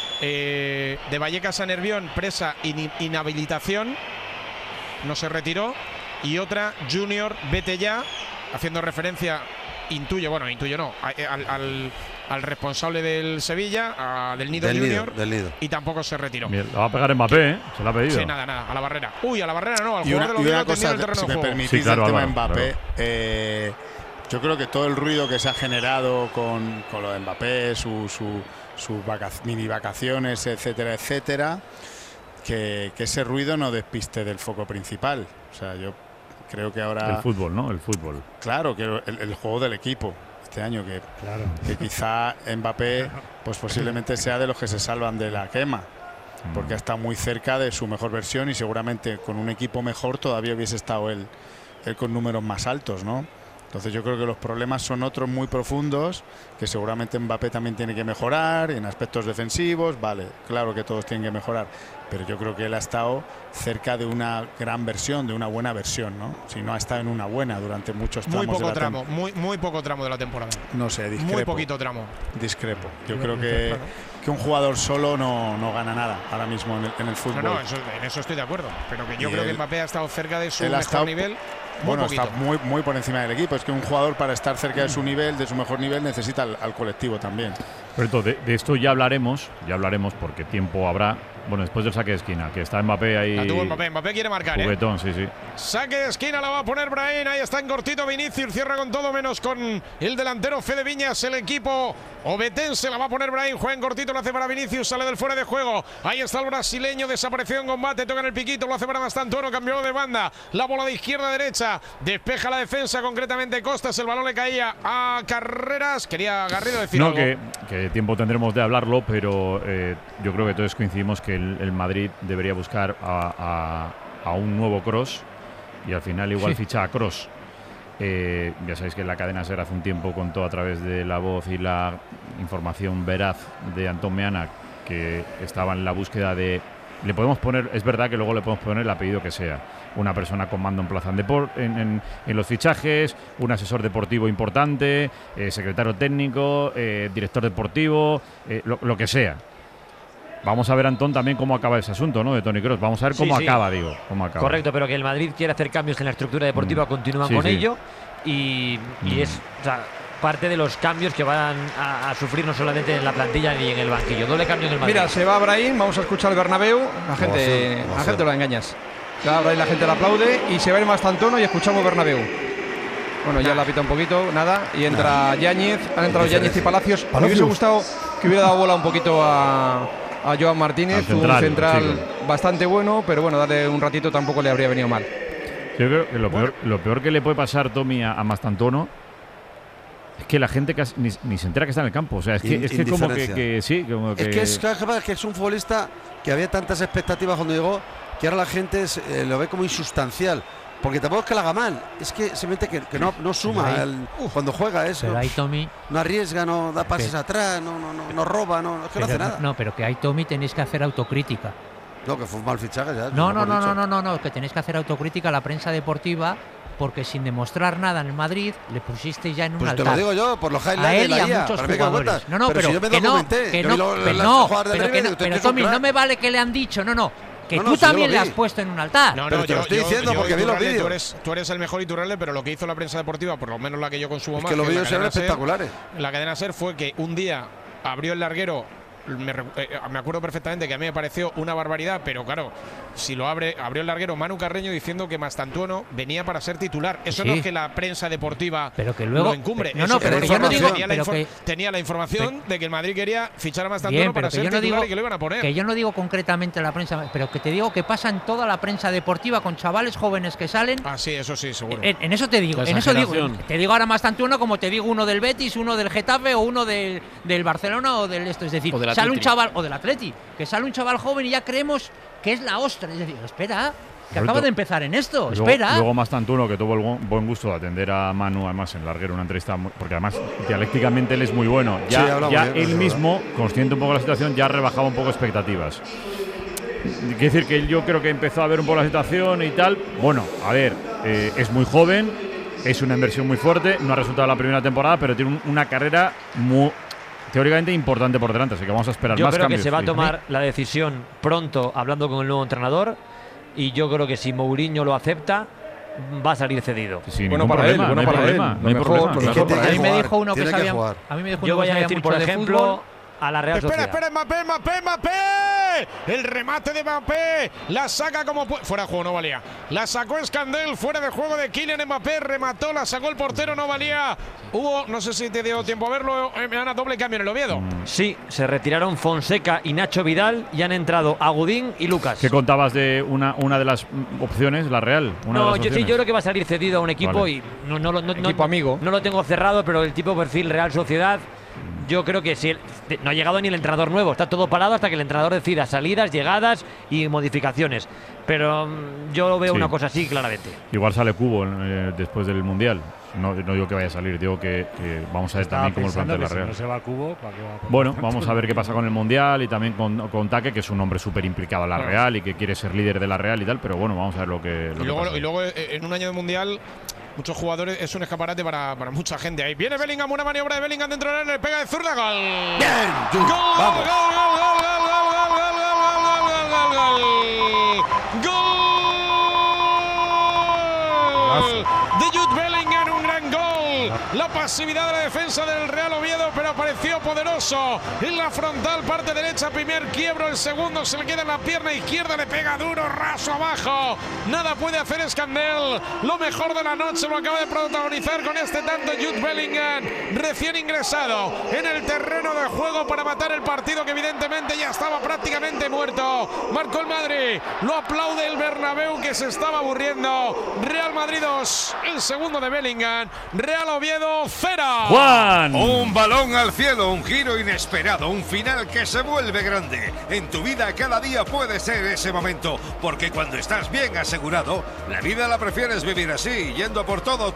[SPEAKER 4] de Vallecas a Nervión, presa inhabilitación, no se retiró, y otra Junior, vete ya, haciendo referencia, intuyo no, al responsable del Sevilla, del Nido Junior, y tampoco se retiró.
[SPEAKER 3] Bien, lo va a pegar Mbappé, se lo ha pedido.
[SPEAKER 4] Sí, nada, a la barrera. Uy, a la barrera no, al
[SPEAKER 6] jugador
[SPEAKER 4] de los
[SPEAKER 6] una cosa,
[SPEAKER 4] el terreno
[SPEAKER 6] si
[SPEAKER 4] de
[SPEAKER 6] me
[SPEAKER 4] juego.
[SPEAKER 6] permitís, el tema Mbappé, yo creo que todo el ruido que se ha generado con lo de Mbappé, sus mini vacaciones, etcétera, etcétera, que ese ruido no despiste del foco principal. O sea, yo creo que ahora...
[SPEAKER 3] El fútbol, ¿no? El fútbol.
[SPEAKER 6] Claro, que el juego del equipo este año, que quizá Mbappé pues posiblemente sea de los que se salvan de la quema, porque está muy cerca de su mejor versión y seguramente con un equipo mejor todavía hubiese estado él con números más altos, ¿no? Entonces yo creo que los problemas son otros muy profundos, que seguramente Mbappé también tiene que mejorar en aspectos defensivos, vale, claro que todos tienen que mejorar, pero yo creo que él ha estado cerca de una gran versión, de una buena versión, ¿no? Si no ha estado en una buena durante muchos tramos.
[SPEAKER 4] Muy poco tramo de la temporada.
[SPEAKER 6] No sé, discrepo.
[SPEAKER 4] Muy poquito tramo.
[SPEAKER 6] Discrepo. Yo creo que un jugador solo no gana nada ahora mismo en el fútbol.
[SPEAKER 4] No, en eso estoy de acuerdo, pero que yo creo que Mbappé ha estado cerca de su mejor nivel.
[SPEAKER 6] Bueno, está muy por encima del equipo. Es que un jugador, para estar cerca de su nivel, de su mejor nivel, necesita al colectivo también.
[SPEAKER 3] Pero de esto ya hablaremos porque tiempo habrá. Bueno, después del saque de esquina, que está Mbappé ahí.
[SPEAKER 4] La tuvo Mbappé quiere marcar.
[SPEAKER 3] Juguetón, sí.
[SPEAKER 4] Saque de esquina la va a poner Brahim. Ahí está en cortito Vinicius. Cierra con todo menos con el delantero Fede Viñas. El equipo obetense la va a poner Brahim. Juega en cortito, lo hace para Vinicius. Sale del fuera de juego. Ahí está el brasileño. Desapareció en combate. Toca en el piquito. Lo hace para Mastantuono. Cambió de banda. La bola de izquierda a derecha. Despeja la defensa, concretamente Costas. El balón le caía a Carreras. Quería Garrido decir algo.
[SPEAKER 3] Que tiempo tendremos de hablarlo, pero yo creo que todos coincidimos que el Madrid debería buscar a un nuevo Kroos y al final igual ficha a Kroos. Ya sabéis que la cadena SER hace un tiempo contó a través de la voz y la información veraz de Antón Meana que estaba en la búsqueda de... Le podemos poner, es verdad que luego le podemos poner el apellido que sea. Una persona con mando en Plaza en los fichajes, un asesor deportivo importante, secretario técnico, director deportivo, lo que sea. Vamos a ver, Antón, también cómo acaba ese asunto, ¿no? De Toni Kroos. Vamos a ver cómo acaba, digo. Cómo acaba.
[SPEAKER 7] Correcto, pero que el Madrid quiere hacer cambios en la estructura deportiva, continúan con ello y es parte de los cambios que van a sufrir no solamente en la plantilla ni en el banquillo. Doble cambio en el Madrid.
[SPEAKER 5] Mira, se va Brahim, vamos a escuchar el Bernabéu. La gente lo engañas. Se va Brahim, la gente le aplaude y se va el Mastantuono y escuchamos Bernabéu. Bueno, ya la pita un poquito, nada. Y entra Yáñez, han entrado Yáñez y Palacios. Me hubiese gustado que hubiera dado bola un poquito a Joan Martínez, un central bastante bueno, pero bueno, darle un ratito tampoco le habría venido mal.
[SPEAKER 3] Yo creo que lo peor que le puede pasar, Tommy, a Mastantuono es que la gente ni se entera que está en el campo. O sea, es que como que sí, como que...
[SPEAKER 11] Es que es un futbolista que había tantas expectativas cuando llegó, que ahora la gente lo ve como insustancial. Porque tampoco es que la haga mal, es que simplemente que no suma cuando juega eso.
[SPEAKER 9] Pero ahí Tommy
[SPEAKER 11] no arriesga, no da pases atrás, no roba, es que no hace nada.
[SPEAKER 9] No, pero que ahí Tommy tenéis que hacer autocrítica.
[SPEAKER 11] No, que fue un mal fichaje ya.
[SPEAKER 9] No, que tenéis que hacer autocrítica a la prensa deportiva, porque sin demostrar nada en el Madrid le pusisteis ya en un altar.
[SPEAKER 11] Te lo digo yo, por los highlights
[SPEAKER 9] a él
[SPEAKER 11] de la
[SPEAKER 9] y a muchos jugadores. Pero
[SPEAKER 11] si yo me documenté,
[SPEAKER 9] pero Tommy, no me vale que le han dicho, que tú también le has puesto en un altar.
[SPEAKER 11] Pero te lo estoy diciendo porque vi los vídeos.
[SPEAKER 4] Tú eres el mejor Iturralde, pero lo que hizo la prensa deportiva, por lo menos la que yo consumo más,
[SPEAKER 11] que los vídeos eran espectaculares.
[SPEAKER 4] La cadena SER fue que un día abrió el larguero me acuerdo perfectamente que a mí me pareció una barbaridad, pero claro, si lo abrió el larguero Manu Carreño diciendo que Mastantuono venía para ser titular. Eso no es que la prensa deportiva
[SPEAKER 9] pero que luego
[SPEAKER 4] lo encumbre.
[SPEAKER 9] Pero yo no digo,
[SPEAKER 4] tenía la información de que el Madrid quería fichar a Mastantuono para ser titular y que lo iban a poner.
[SPEAKER 9] Que yo no digo concretamente la prensa, pero que te digo que pasa en toda la prensa deportiva con chavales jóvenes que salen.
[SPEAKER 4] Ah, sí, eso sí, seguro.
[SPEAKER 9] En eso te digo, te digo ahora Mastantuono como te digo uno del Betis, uno del Getafe o uno del Barcelona o del esto, es decir, sale un chaval o del Atleti, que sale un chaval joven y ya creemos que es la ostra, es decir, espera, que acaba de empezar en esto, espera.
[SPEAKER 3] Luego Mastantuono, que tuvo el buen gusto de atender a Manu, además en larguero, una entrevista, porque además dialécticamente él es muy bueno. Ya él mismo, consciente un poco de la situación, ya rebajaba un poco expectativas. Quiere decir que yo creo que empezó a ver un poco la situación y tal. Bueno, a ver, es muy joven, es una inversión muy fuerte, no ha resultado la primera temporada, pero tiene una carrera muy teóricamente importante por delante, así que vamos a esperar más cambios.
[SPEAKER 7] Yo creo que se va a tomar la decisión pronto, hablando con el nuevo entrenador, y yo creo que si Mourinho lo acepta, va a salir cedido.
[SPEAKER 3] Bueno para él, no hay problema.
[SPEAKER 9] A mí me dijo uno que sabía.
[SPEAKER 7] Yo voy a decir, por ejemplo, a la Real Sociedad.
[SPEAKER 4] Espera, Mbappé. El remate de Mbappé. La saca como fuera de juego, no valía. La sacó Escandel, fuera de juego de Kylian Mbappé. Remató, la sacó el portero, no valía. Hubo, no sé si te dio tiempo a verlo, Meana, doble cambio en el Oviedo.
[SPEAKER 7] Sí, se retiraron Fonseca y Nacho Vidal y han entrado Agudín y Lucas.
[SPEAKER 3] ¿Qué contabas de una de las opciones, la Real?
[SPEAKER 7] Yo creo que va a salir cedido a un equipo y
[SPEAKER 5] equipo amigo.
[SPEAKER 7] No lo tengo cerrado, pero el tipo perfil Real Sociedad. Yo creo que si no ha llegado ni el entrenador nuevo, está todo parado hasta que el entrenador decida salidas, llegadas y modificaciones. Pero yo veo una cosa así claramente.
[SPEAKER 3] Igual sale Cubo después del Mundial. No digo que vaya a salir, digo que vamos a ver también cómo el plantea la Real.
[SPEAKER 10] Si no se va Cubo, ¿para qué va a
[SPEAKER 3] bueno, vamos a ver qué pasa con el Mundial y también con Taque, que es un hombre súper implicado en la Real y que quiere ser líder de la Real y tal, pero bueno, vamos a ver lo que pasa.
[SPEAKER 4] Y luego en un año de Mundial, muchos jugadores, es un escaparate para mucha gente. Ahí viene Bellingham, una maniobra de Bellingham dentro del área, le pega de zurda, gol.
[SPEAKER 11] Bien,
[SPEAKER 4] gol. De Jude Bellingham, un gran gol. La pasividad de la defensa del Real Oviedo, pero apareció poderoso en la frontal, parte derecha, primer quiebro, el segundo se le queda en la pierna izquierda, le pega duro, raso abajo. Nada puede hacer Escandel. Lo mejor de la noche lo acaba de protagonizar con este tanto Jude Bellingham, recién ingresado en el terreno de juego para matar el partido que evidentemente ya estaba prácticamente muerto. Marcó el Madrid, lo aplaude el Bernabéu que se estaba aburriendo. Real Madrid 2, el segundo de Bellingham. Real Oviedo 0.
[SPEAKER 3] Juan.
[SPEAKER 2] Un balón al cielo, un giro inesperado, un final que se vuelve grande. En tu vida cada día puede ser ese momento, porque cuando estás bien asegurado, la vida la prefieres vivir así, yendo por todo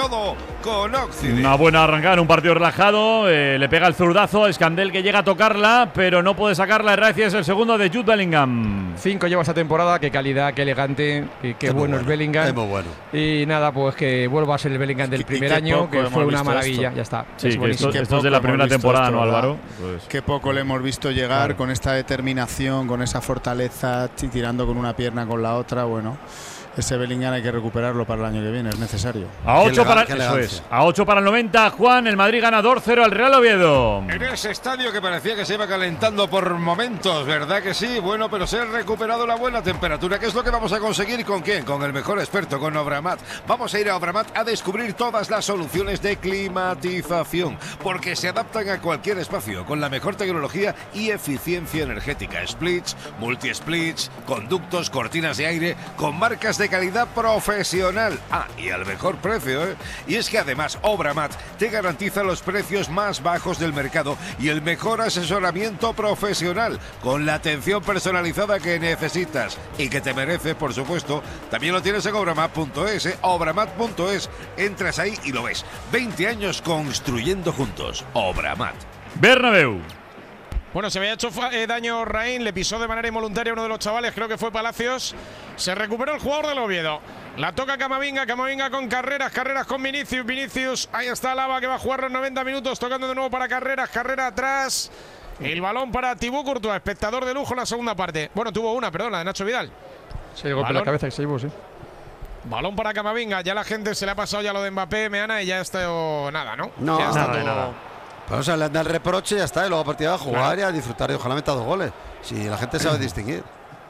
[SPEAKER 2] con Occident.
[SPEAKER 3] Una buena arrancada, un partido relajado, le pega el zurdazo a Escandel que llega a tocarla, pero no puede sacarla. Herrera es el segundo de Jude Bellingham.
[SPEAKER 5] 5 lleva esta temporada, qué calidad, qué elegante, qué bueno es Bellingham.
[SPEAKER 11] Es muy bueno.
[SPEAKER 5] Y nada, pues que vuelva a ser el Bellingham del primer año, que fue una maravilla, ya está.
[SPEAKER 3] Sí, que esto es de la primera temporada, ¿no, Álvaro?
[SPEAKER 6] Pues qué poco le hemos visto llegar con esta determinación, con esa fortaleza, tirando con una pierna con la otra, bueno. Ese Bellingham hay que recuperarlo para el año que viene, es necesario.
[SPEAKER 3] A 8 para el 90, Juan, el Madrid gana 2-0 al Real Oviedo.
[SPEAKER 2] En ese estadio que parecía que se iba calentando por momentos, ¿verdad que sí? Bueno, pero se ha recuperado la buena temperatura. ¿Qué es lo que vamos a conseguir? ¿Con quién? Con el mejor experto, con Obramat. Vamos a ir a Obramat a descubrir todas las soluciones de climatización, porque se adaptan a cualquier espacio, con la mejor tecnología y eficiencia energética. Splits, multi-splits, conductos, cortinas de aire, con marcas de calidad profesional. Y al mejor precio, ¿eh? Y es que además Obramat te garantiza los precios más bajos del mercado y el mejor asesoramiento profesional, con la atención personalizada que necesitas y que te merece, por supuesto. También lo tienes en obramat.es, obramat.es. Entras ahí y lo ves. 20 años construyendo juntos. Obramat.
[SPEAKER 3] Bernabéu.
[SPEAKER 4] Bueno, se había hecho daño Raín, le pisó de manera involuntaria a uno de los chavales, creo que fue Palacios. Se recuperó el jugador del Oviedo. La toca Camavinga con Carreras con Vinicius. Ahí está Alaba que va a jugar los 90 minutos, tocando de nuevo para Carreras atrás. El balón para Thibaut Courtois, espectador de lujo en la segunda parte. Bueno, tuvo una, perdón, la de Nacho Vidal.
[SPEAKER 5] Se golpeó la cabeza y se llevó, sí.
[SPEAKER 4] Balón para Camavinga, ya la gente se le ha pasado ya lo de Mbappé, Meana, y ya está nada, ¿no?
[SPEAKER 11] No,
[SPEAKER 4] ya está
[SPEAKER 11] nada. Pero, o sea, le anda el reproche y ya está. Y luego a partir de a jugar y a disfrutar y ojalá meta 2 goles. Si la gente sabe distinguir.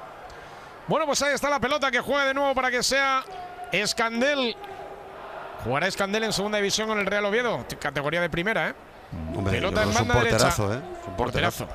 [SPEAKER 4] Bueno, pues ahí está la pelota que juega de nuevo para que sea Escandel. Jugará Escandel en segunda división con el Real Oviedo. Categoría de primera, ¿eh?
[SPEAKER 11] Hombre,
[SPEAKER 4] pelota en
[SPEAKER 11] es un
[SPEAKER 4] banda
[SPEAKER 11] porterazo,
[SPEAKER 4] derecha.
[SPEAKER 11] un porterazo.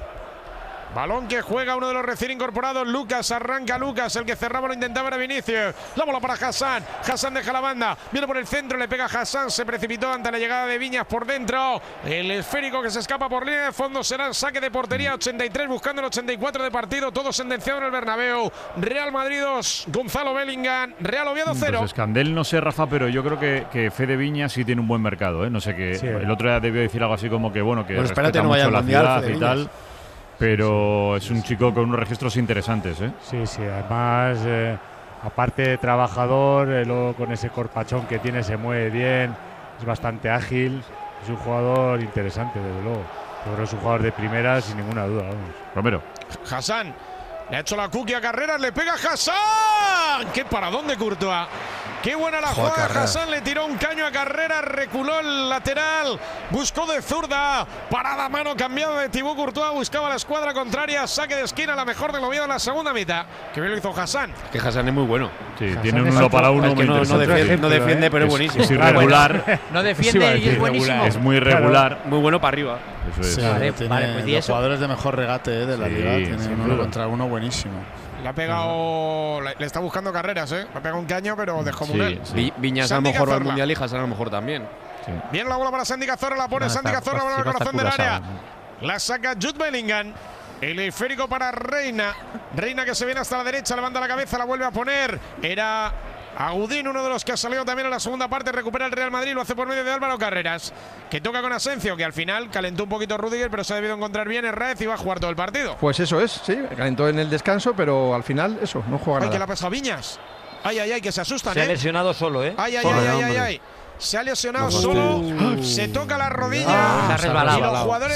[SPEAKER 4] Balón que juega uno de los recién incorporados, Lucas. Arranca Lucas, el que cerraba lo intentaba era Vinicius. La bola para Hassan. Hassan deja la banda, viene por el centro, le pega a Hassan. Se precipitó ante la llegada de Viñas por dentro. El esférico que se escapa por línea de fondo será el saque de portería. 83 buscando el 84 de partido. Todo sentenciado en el Bernabéu. Real Madrid 2, Gonzalo Bellingham. Real Oviedo 0.
[SPEAKER 3] Pues Escandel no sé, Rafa, pero yo creo que Fede Viñas sí tiene un buen mercado, ¿eh? No sé qué. Sí, el otro día debió decir algo así como que bueno, que
[SPEAKER 8] espérate, no
[SPEAKER 3] mucho
[SPEAKER 8] vaya
[SPEAKER 3] la
[SPEAKER 8] al mundial,
[SPEAKER 3] ciudad
[SPEAKER 8] Fede
[SPEAKER 3] y tal.
[SPEAKER 8] Viñas.
[SPEAKER 3] Pero es un chico con unos registros interesantes, ¿eh?
[SPEAKER 10] Sí, además, aparte de trabajador, luego con ese corpachón que tiene se mueve bien, es bastante ágil, es un jugador interesante, desde luego. Yo creo que es un jugador de primera sin ninguna duda, vamos.
[SPEAKER 3] Romero.
[SPEAKER 4] Hassan, le ha hecho la cookie a Carreras, le pega a Hassan. ¡Qué paradón de Courtois! ¡Qué buena la jugada! Hassan le tiró un caño a Carreras, reculó el lateral, buscó de zurda, parada a mano cambiada de Thibaut Courtois, buscaba la escuadra contraria, saque de esquina, la mejor del Oviedo en la segunda mitad. Que bien lo hizo Hassan.
[SPEAKER 8] Que Hassan es muy bueno.
[SPEAKER 3] Sí, Hassan tiene un 1 para 1 muy interesante.
[SPEAKER 8] No defiende, pero es buenísimo.
[SPEAKER 3] Es irregular.
[SPEAKER 9] No defiende y es buenísimo.
[SPEAKER 3] Es muy irregular.
[SPEAKER 8] Muy bueno para arriba.
[SPEAKER 2] Eso es. Sí, vale, pues los jugadores de mejor regate de la liga. Tiene uno contra uno buenísimo.
[SPEAKER 4] Le ha pegado, le está buscando Carreras, ¿eh? Le ha pegado un caño, pero descomunal.
[SPEAKER 8] Viñas a lo mejor va al mundial y Hassan a lo mejor también.
[SPEAKER 4] Bien la bola para Santi Cazorla, la pone Santi Cazorla, bola al corazón del área. La saca Jude Bellingham. El esférico para Reina. Reina que se viene hasta la derecha, levanta la cabeza, la vuelve a poner. Era Agudín, uno de los que ha salido también en la segunda parte, recupera el Real Madrid, lo hace por medio de Álvaro Carreras, que toca con Asencio, que al final calentó un poquito Rüdiger, pero se ha debido encontrar bien Herrera y va a jugar todo el partido.
[SPEAKER 5] Pues eso es, sí, calentó en el descanso, pero al final eso, no juega nada.
[SPEAKER 4] Que la pasa Viñas. Ay, que se asustan,
[SPEAKER 7] Se ha lesionado solo, ¿eh?
[SPEAKER 4] Ay. Se ha lesionado solo, se toca la rodilla.
[SPEAKER 9] Se ha resbalado.
[SPEAKER 4] Y los jugadores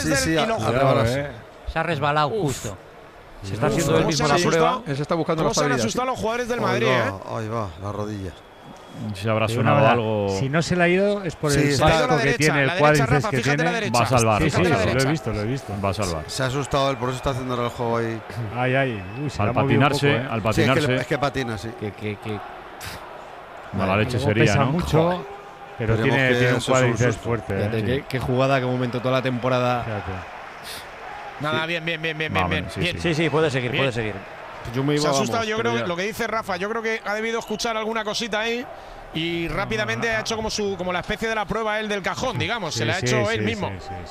[SPEAKER 9] se ha resbalado justo.
[SPEAKER 5] Se está haciendo él mismo la prueba. Se está buscando la estabilidad.
[SPEAKER 4] Se han asustado los jugadores del Madrid,
[SPEAKER 11] Ahí va, la rodilla.
[SPEAKER 3] Se habrá sonado algo.
[SPEAKER 10] Si no se le ha ido es por el casco que tiene, el cuádriceps que tiene.
[SPEAKER 3] Va a salvar.
[SPEAKER 10] Sí, lo he visto.
[SPEAKER 3] Va a salvar.
[SPEAKER 11] Se ha asustado él, por eso está haciendo el juego ahí.
[SPEAKER 10] Uy,
[SPEAKER 3] al patinarse,
[SPEAKER 10] poco,
[SPEAKER 3] al patinarse.
[SPEAKER 11] Sí, es que patina, sí.
[SPEAKER 3] Mala leche sería,
[SPEAKER 10] pesa
[SPEAKER 3] ¿no?
[SPEAKER 10] mucho, pero tiene un cuádriceps fuerte.
[SPEAKER 8] Qué jugada, qué momento toda la temporada.
[SPEAKER 4] Nada, bien.
[SPEAKER 7] Sí, puede seguir.
[SPEAKER 8] Yo me iba,
[SPEAKER 4] se ha asustado, yo creo, lo que dice Rafa, yo creo que ha debido escuchar alguna cosita ahí y rápidamente ha hecho como la especie de la prueba él del cajón, digamos, se la ha hecho él mismo.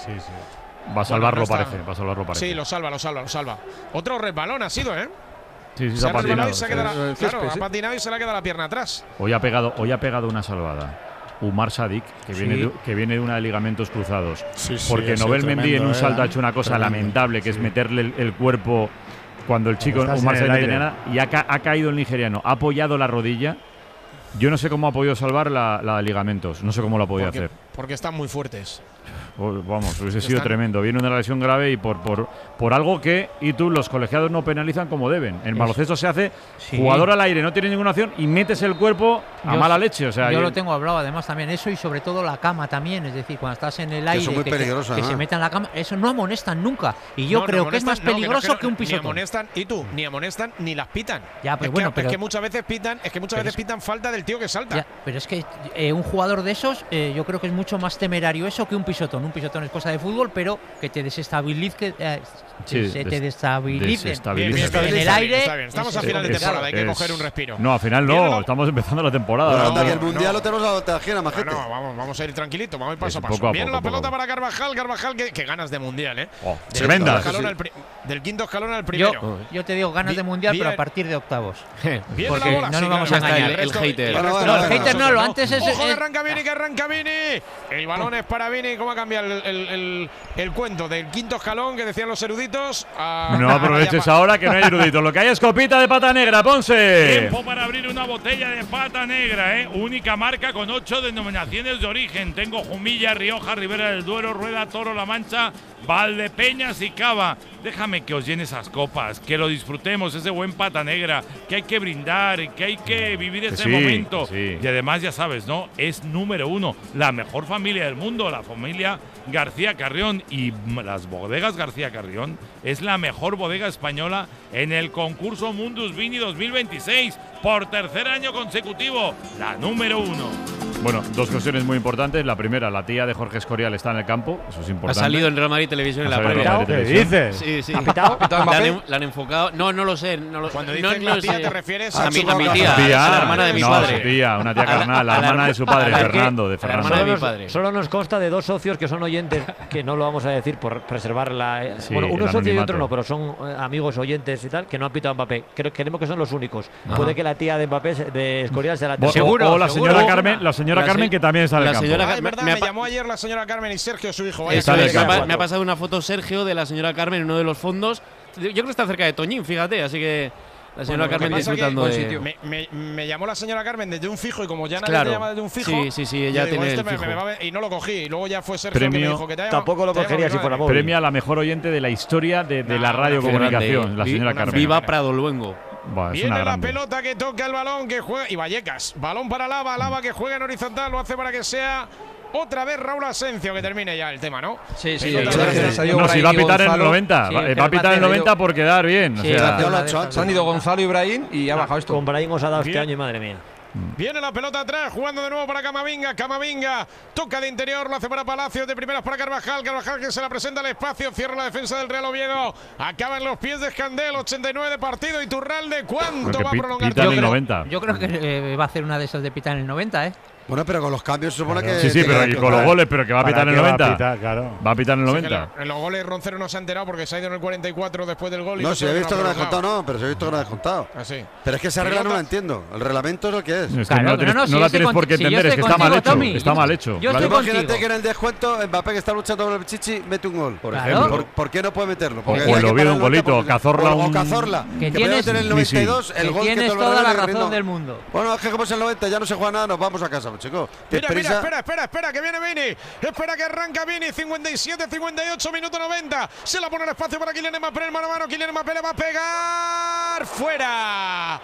[SPEAKER 3] Va a salvarlo, parece.
[SPEAKER 4] Sí, lo salva. Otro resbalón ha sido, ¿eh?
[SPEAKER 3] Sí, se ha patinado.
[SPEAKER 4] Ha patinado y se le ha quedado la pierna atrás.
[SPEAKER 3] Hoy ha pegado una salvada. Umar Sadik, que viene de una de ligamentos cruzados. Porque Nobel Mendy en un salto ha hecho una cosa lamentable, que es meterle el cuerpo cuando el chico Umar Sadik no tenía nada, y ha caído el nigeriano, ha apoyado la rodilla. Yo no sé cómo ha podido salvar la de ligamentos, no sé cómo lo ha podido hacer.
[SPEAKER 4] Porque están muy fuertes.
[SPEAKER 3] Vamos, hubiese sido tremendo. Viene una lesión grave y por algo que los colegiados no penalizan como deben. En baloncesto se hace jugador al aire, no tiene ninguna opción y metes el cuerpo a mala leche. O sea,
[SPEAKER 9] yo lo tengo hablado además también eso y sobre todo la cama también. Es decir, cuando estás en el aire que se metan en la cama, eso no amonestan nunca. Y yo creo que es más peligroso que un pisotón.
[SPEAKER 4] Ni amonestan ni las pitan.
[SPEAKER 9] Ya, pero
[SPEAKER 4] es que muchas veces pitan falta del tío que salta.
[SPEAKER 9] Ya, pero es que un jugador de esos yo creo que es mucho más temerario eso que un pisotón. Un pisotón es cosa de fútbol, pero que te desestabilice, te desestabilice en el aire.
[SPEAKER 4] Está bien. Estamos a final de temporada, hay que coger un respiro.
[SPEAKER 3] No, al final no, estamos empezando la temporada.
[SPEAKER 11] Hasta que el mundial lo tenemos a la ajena, majete.
[SPEAKER 4] No, vamos a ir tranquilito, vamos a ir paso a paso. Viene la pelota para Carvajal, que ganas de mundial, ¿eh?
[SPEAKER 3] Tremendas.
[SPEAKER 4] Del quinto escalón al primero.
[SPEAKER 9] Yo te digo ganas de mundial, pero a partir de octavos.
[SPEAKER 4] Porque
[SPEAKER 9] no nos vamos a engañar.
[SPEAKER 8] El hater.
[SPEAKER 9] No, el hater no, lo antes es.
[SPEAKER 4] Ojo, que arranca Vini. El balón es para Vini. ¿Cómo ha cambiado el cuento del quinto escalón que decían los eruditos?
[SPEAKER 3] No aproveches ahora que no hay eruditos. Lo que hay es copita de pata negra, Ponce.
[SPEAKER 12] Tiempo para abrir una botella de pata negra, ¿eh? Única marca con 8 denominaciones de origen. Tengo Jumilla, Rioja, Ribera del Duero, Rueda, Toro, La Mancha, Valdepeñas y Cava. déjame que os llene esas copas, que lo disfrutemos, ese buen pata negra, que hay que brindar, que hay que vivir ese momento. Sí. Y además, ya sabes, ¿no? Es número 1, la mejor familia del mundo, la familia García Carrión. Y las bodegas García Carrión es la mejor bodega española en el concurso Mundus Vini 2026, por tercer año consecutivo, la número 1.
[SPEAKER 3] Bueno, dos cuestiones muy importantes. La primera, la tía de Jorge Escorial está en el campo, eso es importante.
[SPEAKER 8] Ha salido en Real Madrid Televisión en la
[SPEAKER 3] Premier. ¿Qué dices?
[SPEAKER 8] Sí, sí.
[SPEAKER 5] ¿Ha pitado?
[SPEAKER 8] La han enfocado. No lo sé.
[SPEAKER 4] Cuando dices la tía, ¿te refieres
[SPEAKER 8] a mi tía? A la hermana de mi padre.
[SPEAKER 3] Su tía, una tía carnal, la hermana de su padre, Fernando.
[SPEAKER 8] La hermana de mi padre.
[SPEAKER 7] Solo nos consta de 2 socios que son oyentes, que no lo vamos a decir por preservar la...
[SPEAKER 3] Sí,
[SPEAKER 7] bueno, uno es socio y otro no, pero son amigos oyentes y tal, que no han pitado a Mbappé. Creemos que son los únicos. Puede que la tía de Mbappé, de Escorial, sea la tía.
[SPEAKER 3] Seguro. O la señora Carmen, que también está en el campo.
[SPEAKER 4] Es verdad, me llamó ayer la señora Carmen y Sergio, su hijo.
[SPEAKER 8] Me ha pasado una foto Sergio de la señora Carmen en uno de los fondos. Yo creo que está cerca de Toñín, fíjate, así que la señora Carmen disfrutando de...
[SPEAKER 4] Me llamó la señora Carmen desde un fijo y como ya nadie te llama desde un fijo…
[SPEAKER 8] Sí, ella tiene el fijo.
[SPEAKER 4] Y no lo cogí. Y luego ya fue Sergio que me dijo que te llama.
[SPEAKER 7] Tampoco lo cogería si fuera móvil.
[SPEAKER 3] Premia a la mejor oyente de la historia de la radiocomunicación, la señora Carmen.
[SPEAKER 8] Viva Prado Luengo.
[SPEAKER 4] Viene la pelota que toca el balón, que juega… Y Vallecas, balón para Lava que juega en horizontal, lo hace para que sea… Otra vez Raúl Asensio, que termine ya el tema, ¿no?
[SPEAKER 5] Sí.
[SPEAKER 3] Si va a pitar en el 90. Va a pitar en el 90 por quedar bien.
[SPEAKER 5] Se han ido Gonzalo y Brahim y ha bajado esto.
[SPEAKER 7] Con Brahim os ha dado este año y madre mía.
[SPEAKER 4] Viene la pelota atrás, jugando de nuevo para Camavinga, toca de interior, lo hace para Palacios, de primeras para Carvajal que se la presenta al espacio, cierra la defensa del Real Oviedo, acaba en los pies de Escandel, 89 de partido. Iturralde, ¿cuánto va a prolongar?
[SPEAKER 9] Yo creo que va a hacer una de esas de pitar en el 90, ¿eh?
[SPEAKER 11] Bueno, pero con los cambios se supone que…
[SPEAKER 3] Sí, pero y con los goles, pero que va a pitar en el 90. Va a pitar en el 90.
[SPEAKER 4] En los goles Roncero no se ha enterado porque se ha ido en el 44 después del gol.
[SPEAKER 11] No, si he visto que no ha descontado, pero si he visto que no ha descontado. Pero es que esa regla no la entiendo. El reglamento es lo que es.
[SPEAKER 3] Es que no la tienes por qué entender, es que está mal hecho. Está mal hecho.
[SPEAKER 11] Imagínate que en el descuento Mbappé, que está luchando por el Pichichi, mete un gol. Por ejemplo. ¿Por qué no puede meterlo?
[SPEAKER 3] O el Oviedo un golito, Cazorla
[SPEAKER 11] un… O Cazorla, que
[SPEAKER 9] tienes
[SPEAKER 11] en el 92 el gol que
[SPEAKER 9] tienes toda la razón del mundo.
[SPEAKER 11] Bueno, es que como es el 90 ya no se juega nada, nos vamos a casa, chicos.
[SPEAKER 4] Mira, espera, que viene Vini. Espera que arranca Vini, 57, 58, minuto 90. Se la pone el espacio para Kylian Mbappé, mano a mano. Kylian Mbappé le va a pegar. ¡Fuera!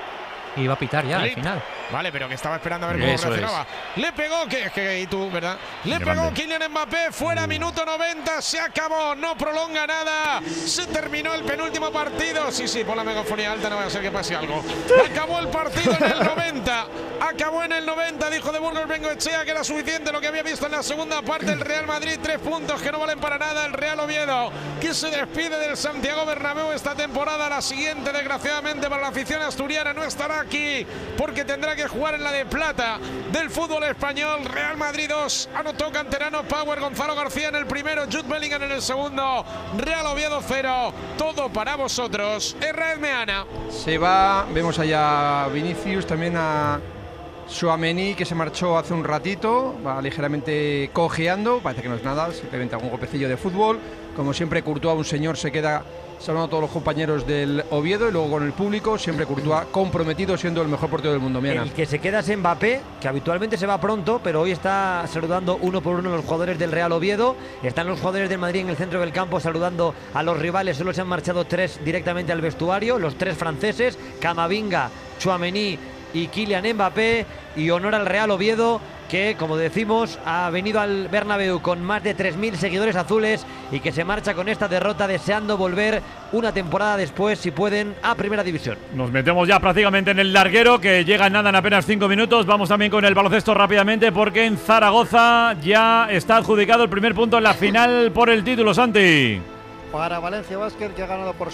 [SPEAKER 9] Y va a pitar ya al final.
[SPEAKER 4] Vale, pero que estaba esperando a ver cómo reaccionaba. Le pegó, y tú, ¿verdad? Le pegó Kylian Mbappé, fuera, minuto 90, se acabó, no prolonga nada. Se terminó el penúltimo partido. Sí, pon la megafonía alta, no va a ser que pase algo. Acabó el partido en el 90. Acabó en el 90, dijo de Burgos Bengoechea que era suficiente lo que había visto en la segunda parte. El Real Madrid, 3 puntos que no valen para nada. El Real Oviedo, que se despide del Santiago Bernabéu esta temporada. La siguiente, desgraciadamente, para la afición asturiana no estará aquí porque tendrá que jugar en la de plata del fútbol español. Real Madrid 2, anotó canterano Power, Gonzalo García en el primero, Jude Bellingham en el segundo. Real Oviedo 0, todo para vosotros. Herrera Meana.
[SPEAKER 5] Se va, vemos allá a Vinicius, también a Tchouaméni, que se marchó hace un ratito, va ligeramente cojeando, parece que no es nada, simplemente algún golpecillo de fútbol. Como siempre, Courtois, un señor, se queda saludando a todos los compañeros del Oviedo y luego con el público, siempre Courtois comprometido, siendo el mejor portero del mundo. Miana.
[SPEAKER 7] El que se queda es Mbappé, que habitualmente se va pronto, pero hoy está saludando uno por uno a los jugadores del Real Oviedo. Están los jugadores del Madrid en el centro del campo saludando a los rivales. Solo se han marchado 3 directamente al vestuario, los 3 franceses, Camavinga, Tchouaméni y Kylian Mbappé. Y honor al Real Oviedo, que, como decimos, ha venido al Bernabéu con más de 3.000 seguidores azules y que se marcha con esta derrota deseando volver una temporada después, si pueden, a Primera División.
[SPEAKER 3] Nos metemos ya prácticamente en el larguero, que llega nada en apenas 5 minutos. Vamos también con el baloncesto rápidamente, porque en Zaragoza ya está adjudicado el primer punto en la final por el título, Santi.
[SPEAKER 14] Para Valencia Basket, que ha ganado por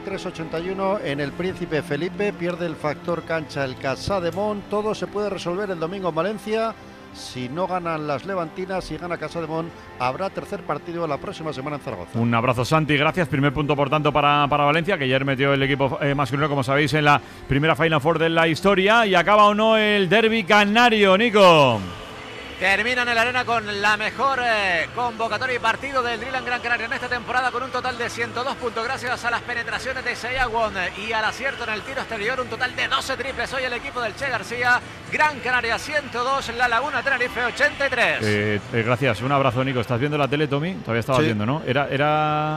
[SPEAKER 14] 73-81 en el Príncipe Felipe. Pierde el factor cancha el Casademont. Todo se puede resolver el domingo en Valencia. Si no ganan las levantinas, si gana Casademont, habrá tercer partido la próxima semana en Zaragoza.
[SPEAKER 3] Un abrazo, Santi, gracias. Primer punto, por tanto, para Valencia, que ayer metió el equipo masculino, como sabéis, en la primera Final Four de la historia. Y acaba o no el derbi canario, Nico.
[SPEAKER 15] Termina en el arena con la mejor convocatoria y partido del Driland Gran Canaria en esta temporada, con un total de 102 puntos gracias a las penetraciones de Seyawon y al acierto en el tiro exterior. Un total de 12 triples hoy el equipo del Che García. Gran Canaria 102, La Laguna Tenerife 83.
[SPEAKER 3] Gracias, un abrazo, Nico. ¿Estás viendo la tele, Tommy? Todavía estabas viendo, ¿no? Era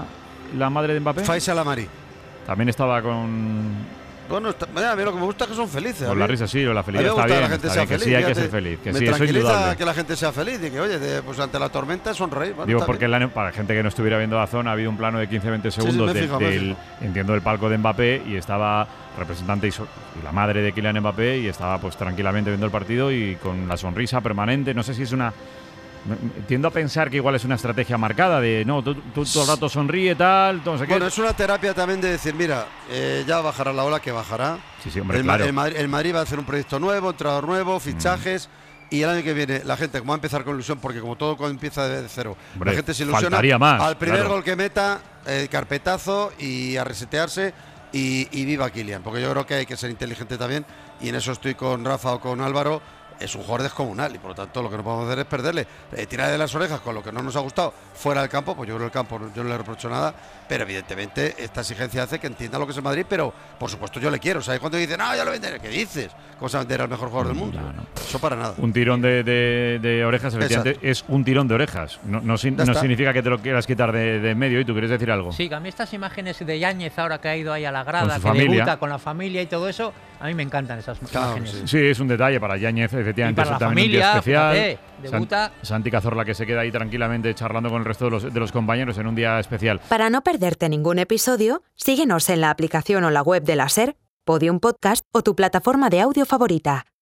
[SPEAKER 3] la madre de Mbappé?
[SPEAKER 11] Faisal Amari.
[SPEAKER 3] También estaba con...
[SPEAKER 11] Bueno, a mí lo que me gusta es que son felices.
[SPEAKER 3] Con la risa, sí, la felicidad está bien. La gente sea feliz, que sí hay que ser feliz. Que
[SPEAKER 11] me
[SPEAKER 3] sí,
[SPEAKER 11] tranquiliza que la gente sea feliz y que, oye, pues ante la tormenta sonreír. Bueno,
[SPEAKER 3] digo, porque para gente que no estuviera viendo la zona, ha habido un plano de 15-20 segundos del palco de Mbappé y estaba representante y la madre de Kylian Mbappé y estaba pues tranquilamente viendo el partido y con la sonrisa permanente. No sé si es una... Tiendo a pensar que igual es una estrategia marcada de no, tú todo el rato sonríe, tal, no sé qué.
[SPEAKER 11] Bueno, es una terapia también de decir, mira, ya bajará la ola que bajará.
[SPEAKER 3] Sí, hombre, claro.
[SPEAKER 11] El Madrid va a hacer un proyecto nuevo, entrenador nuevo, fichajes. Y el año que viene la gente como va a empezar con ilusión, porque como todo empieza de cero, hombre, la gente se ilusiona
[SPEAKER 3] más,
[SPEAKER 11] al primer gol que meta, carpetazo y a resetearse y viva Kylian. Porque yo creo que hay que ser inteligente también y en eso estoy con Rafa o con Álvaro. Es un jugador descomunal y por lo tanto lo que no podemos hacer es perderle. Tirar de las orejas con lo que no nos ha gustado fuera del campo, pues yo creo que el campo yo no le reprocho nada, pero evidentemente esta exigencia hace que entienda lo que es el Madrid, pero por supuesto yo le quiero. O sea, cuando dicen, no, ya lo venderé, ¿qué dices? ¿Cómo se va a vender al mejor jugador del mundo? No. Eso para nada.
[SPEAKER 3] Un tirón de orejas, efectivamente, es un tirón de orejas. No significa que te lo quieras quitar de en medio. ¿Y tú quieres decir algo?
[SPEAKER 9] Sí, que a mí estas imágenes de Yáñez ahora que ha ido ahí a la grada, que debuta con la familia y todo eso, a mí me encantan esas imágenes.
[SPEAKER 3] Sí, es un detalle para Yáñez, efectivamente,
[SPEAKER 9] es también un día especial. Debuta.
[SPEAKER 3] Santi Cazorla, que se queda ahí tranquilamente charlando con el resto de los compañeros en un día especial.
[SPEAKER 1] Para no perderte ningún episodio, síguenos en la aplicación o la web de la SER, Podium Podcast o tu plataforma de audio favorita.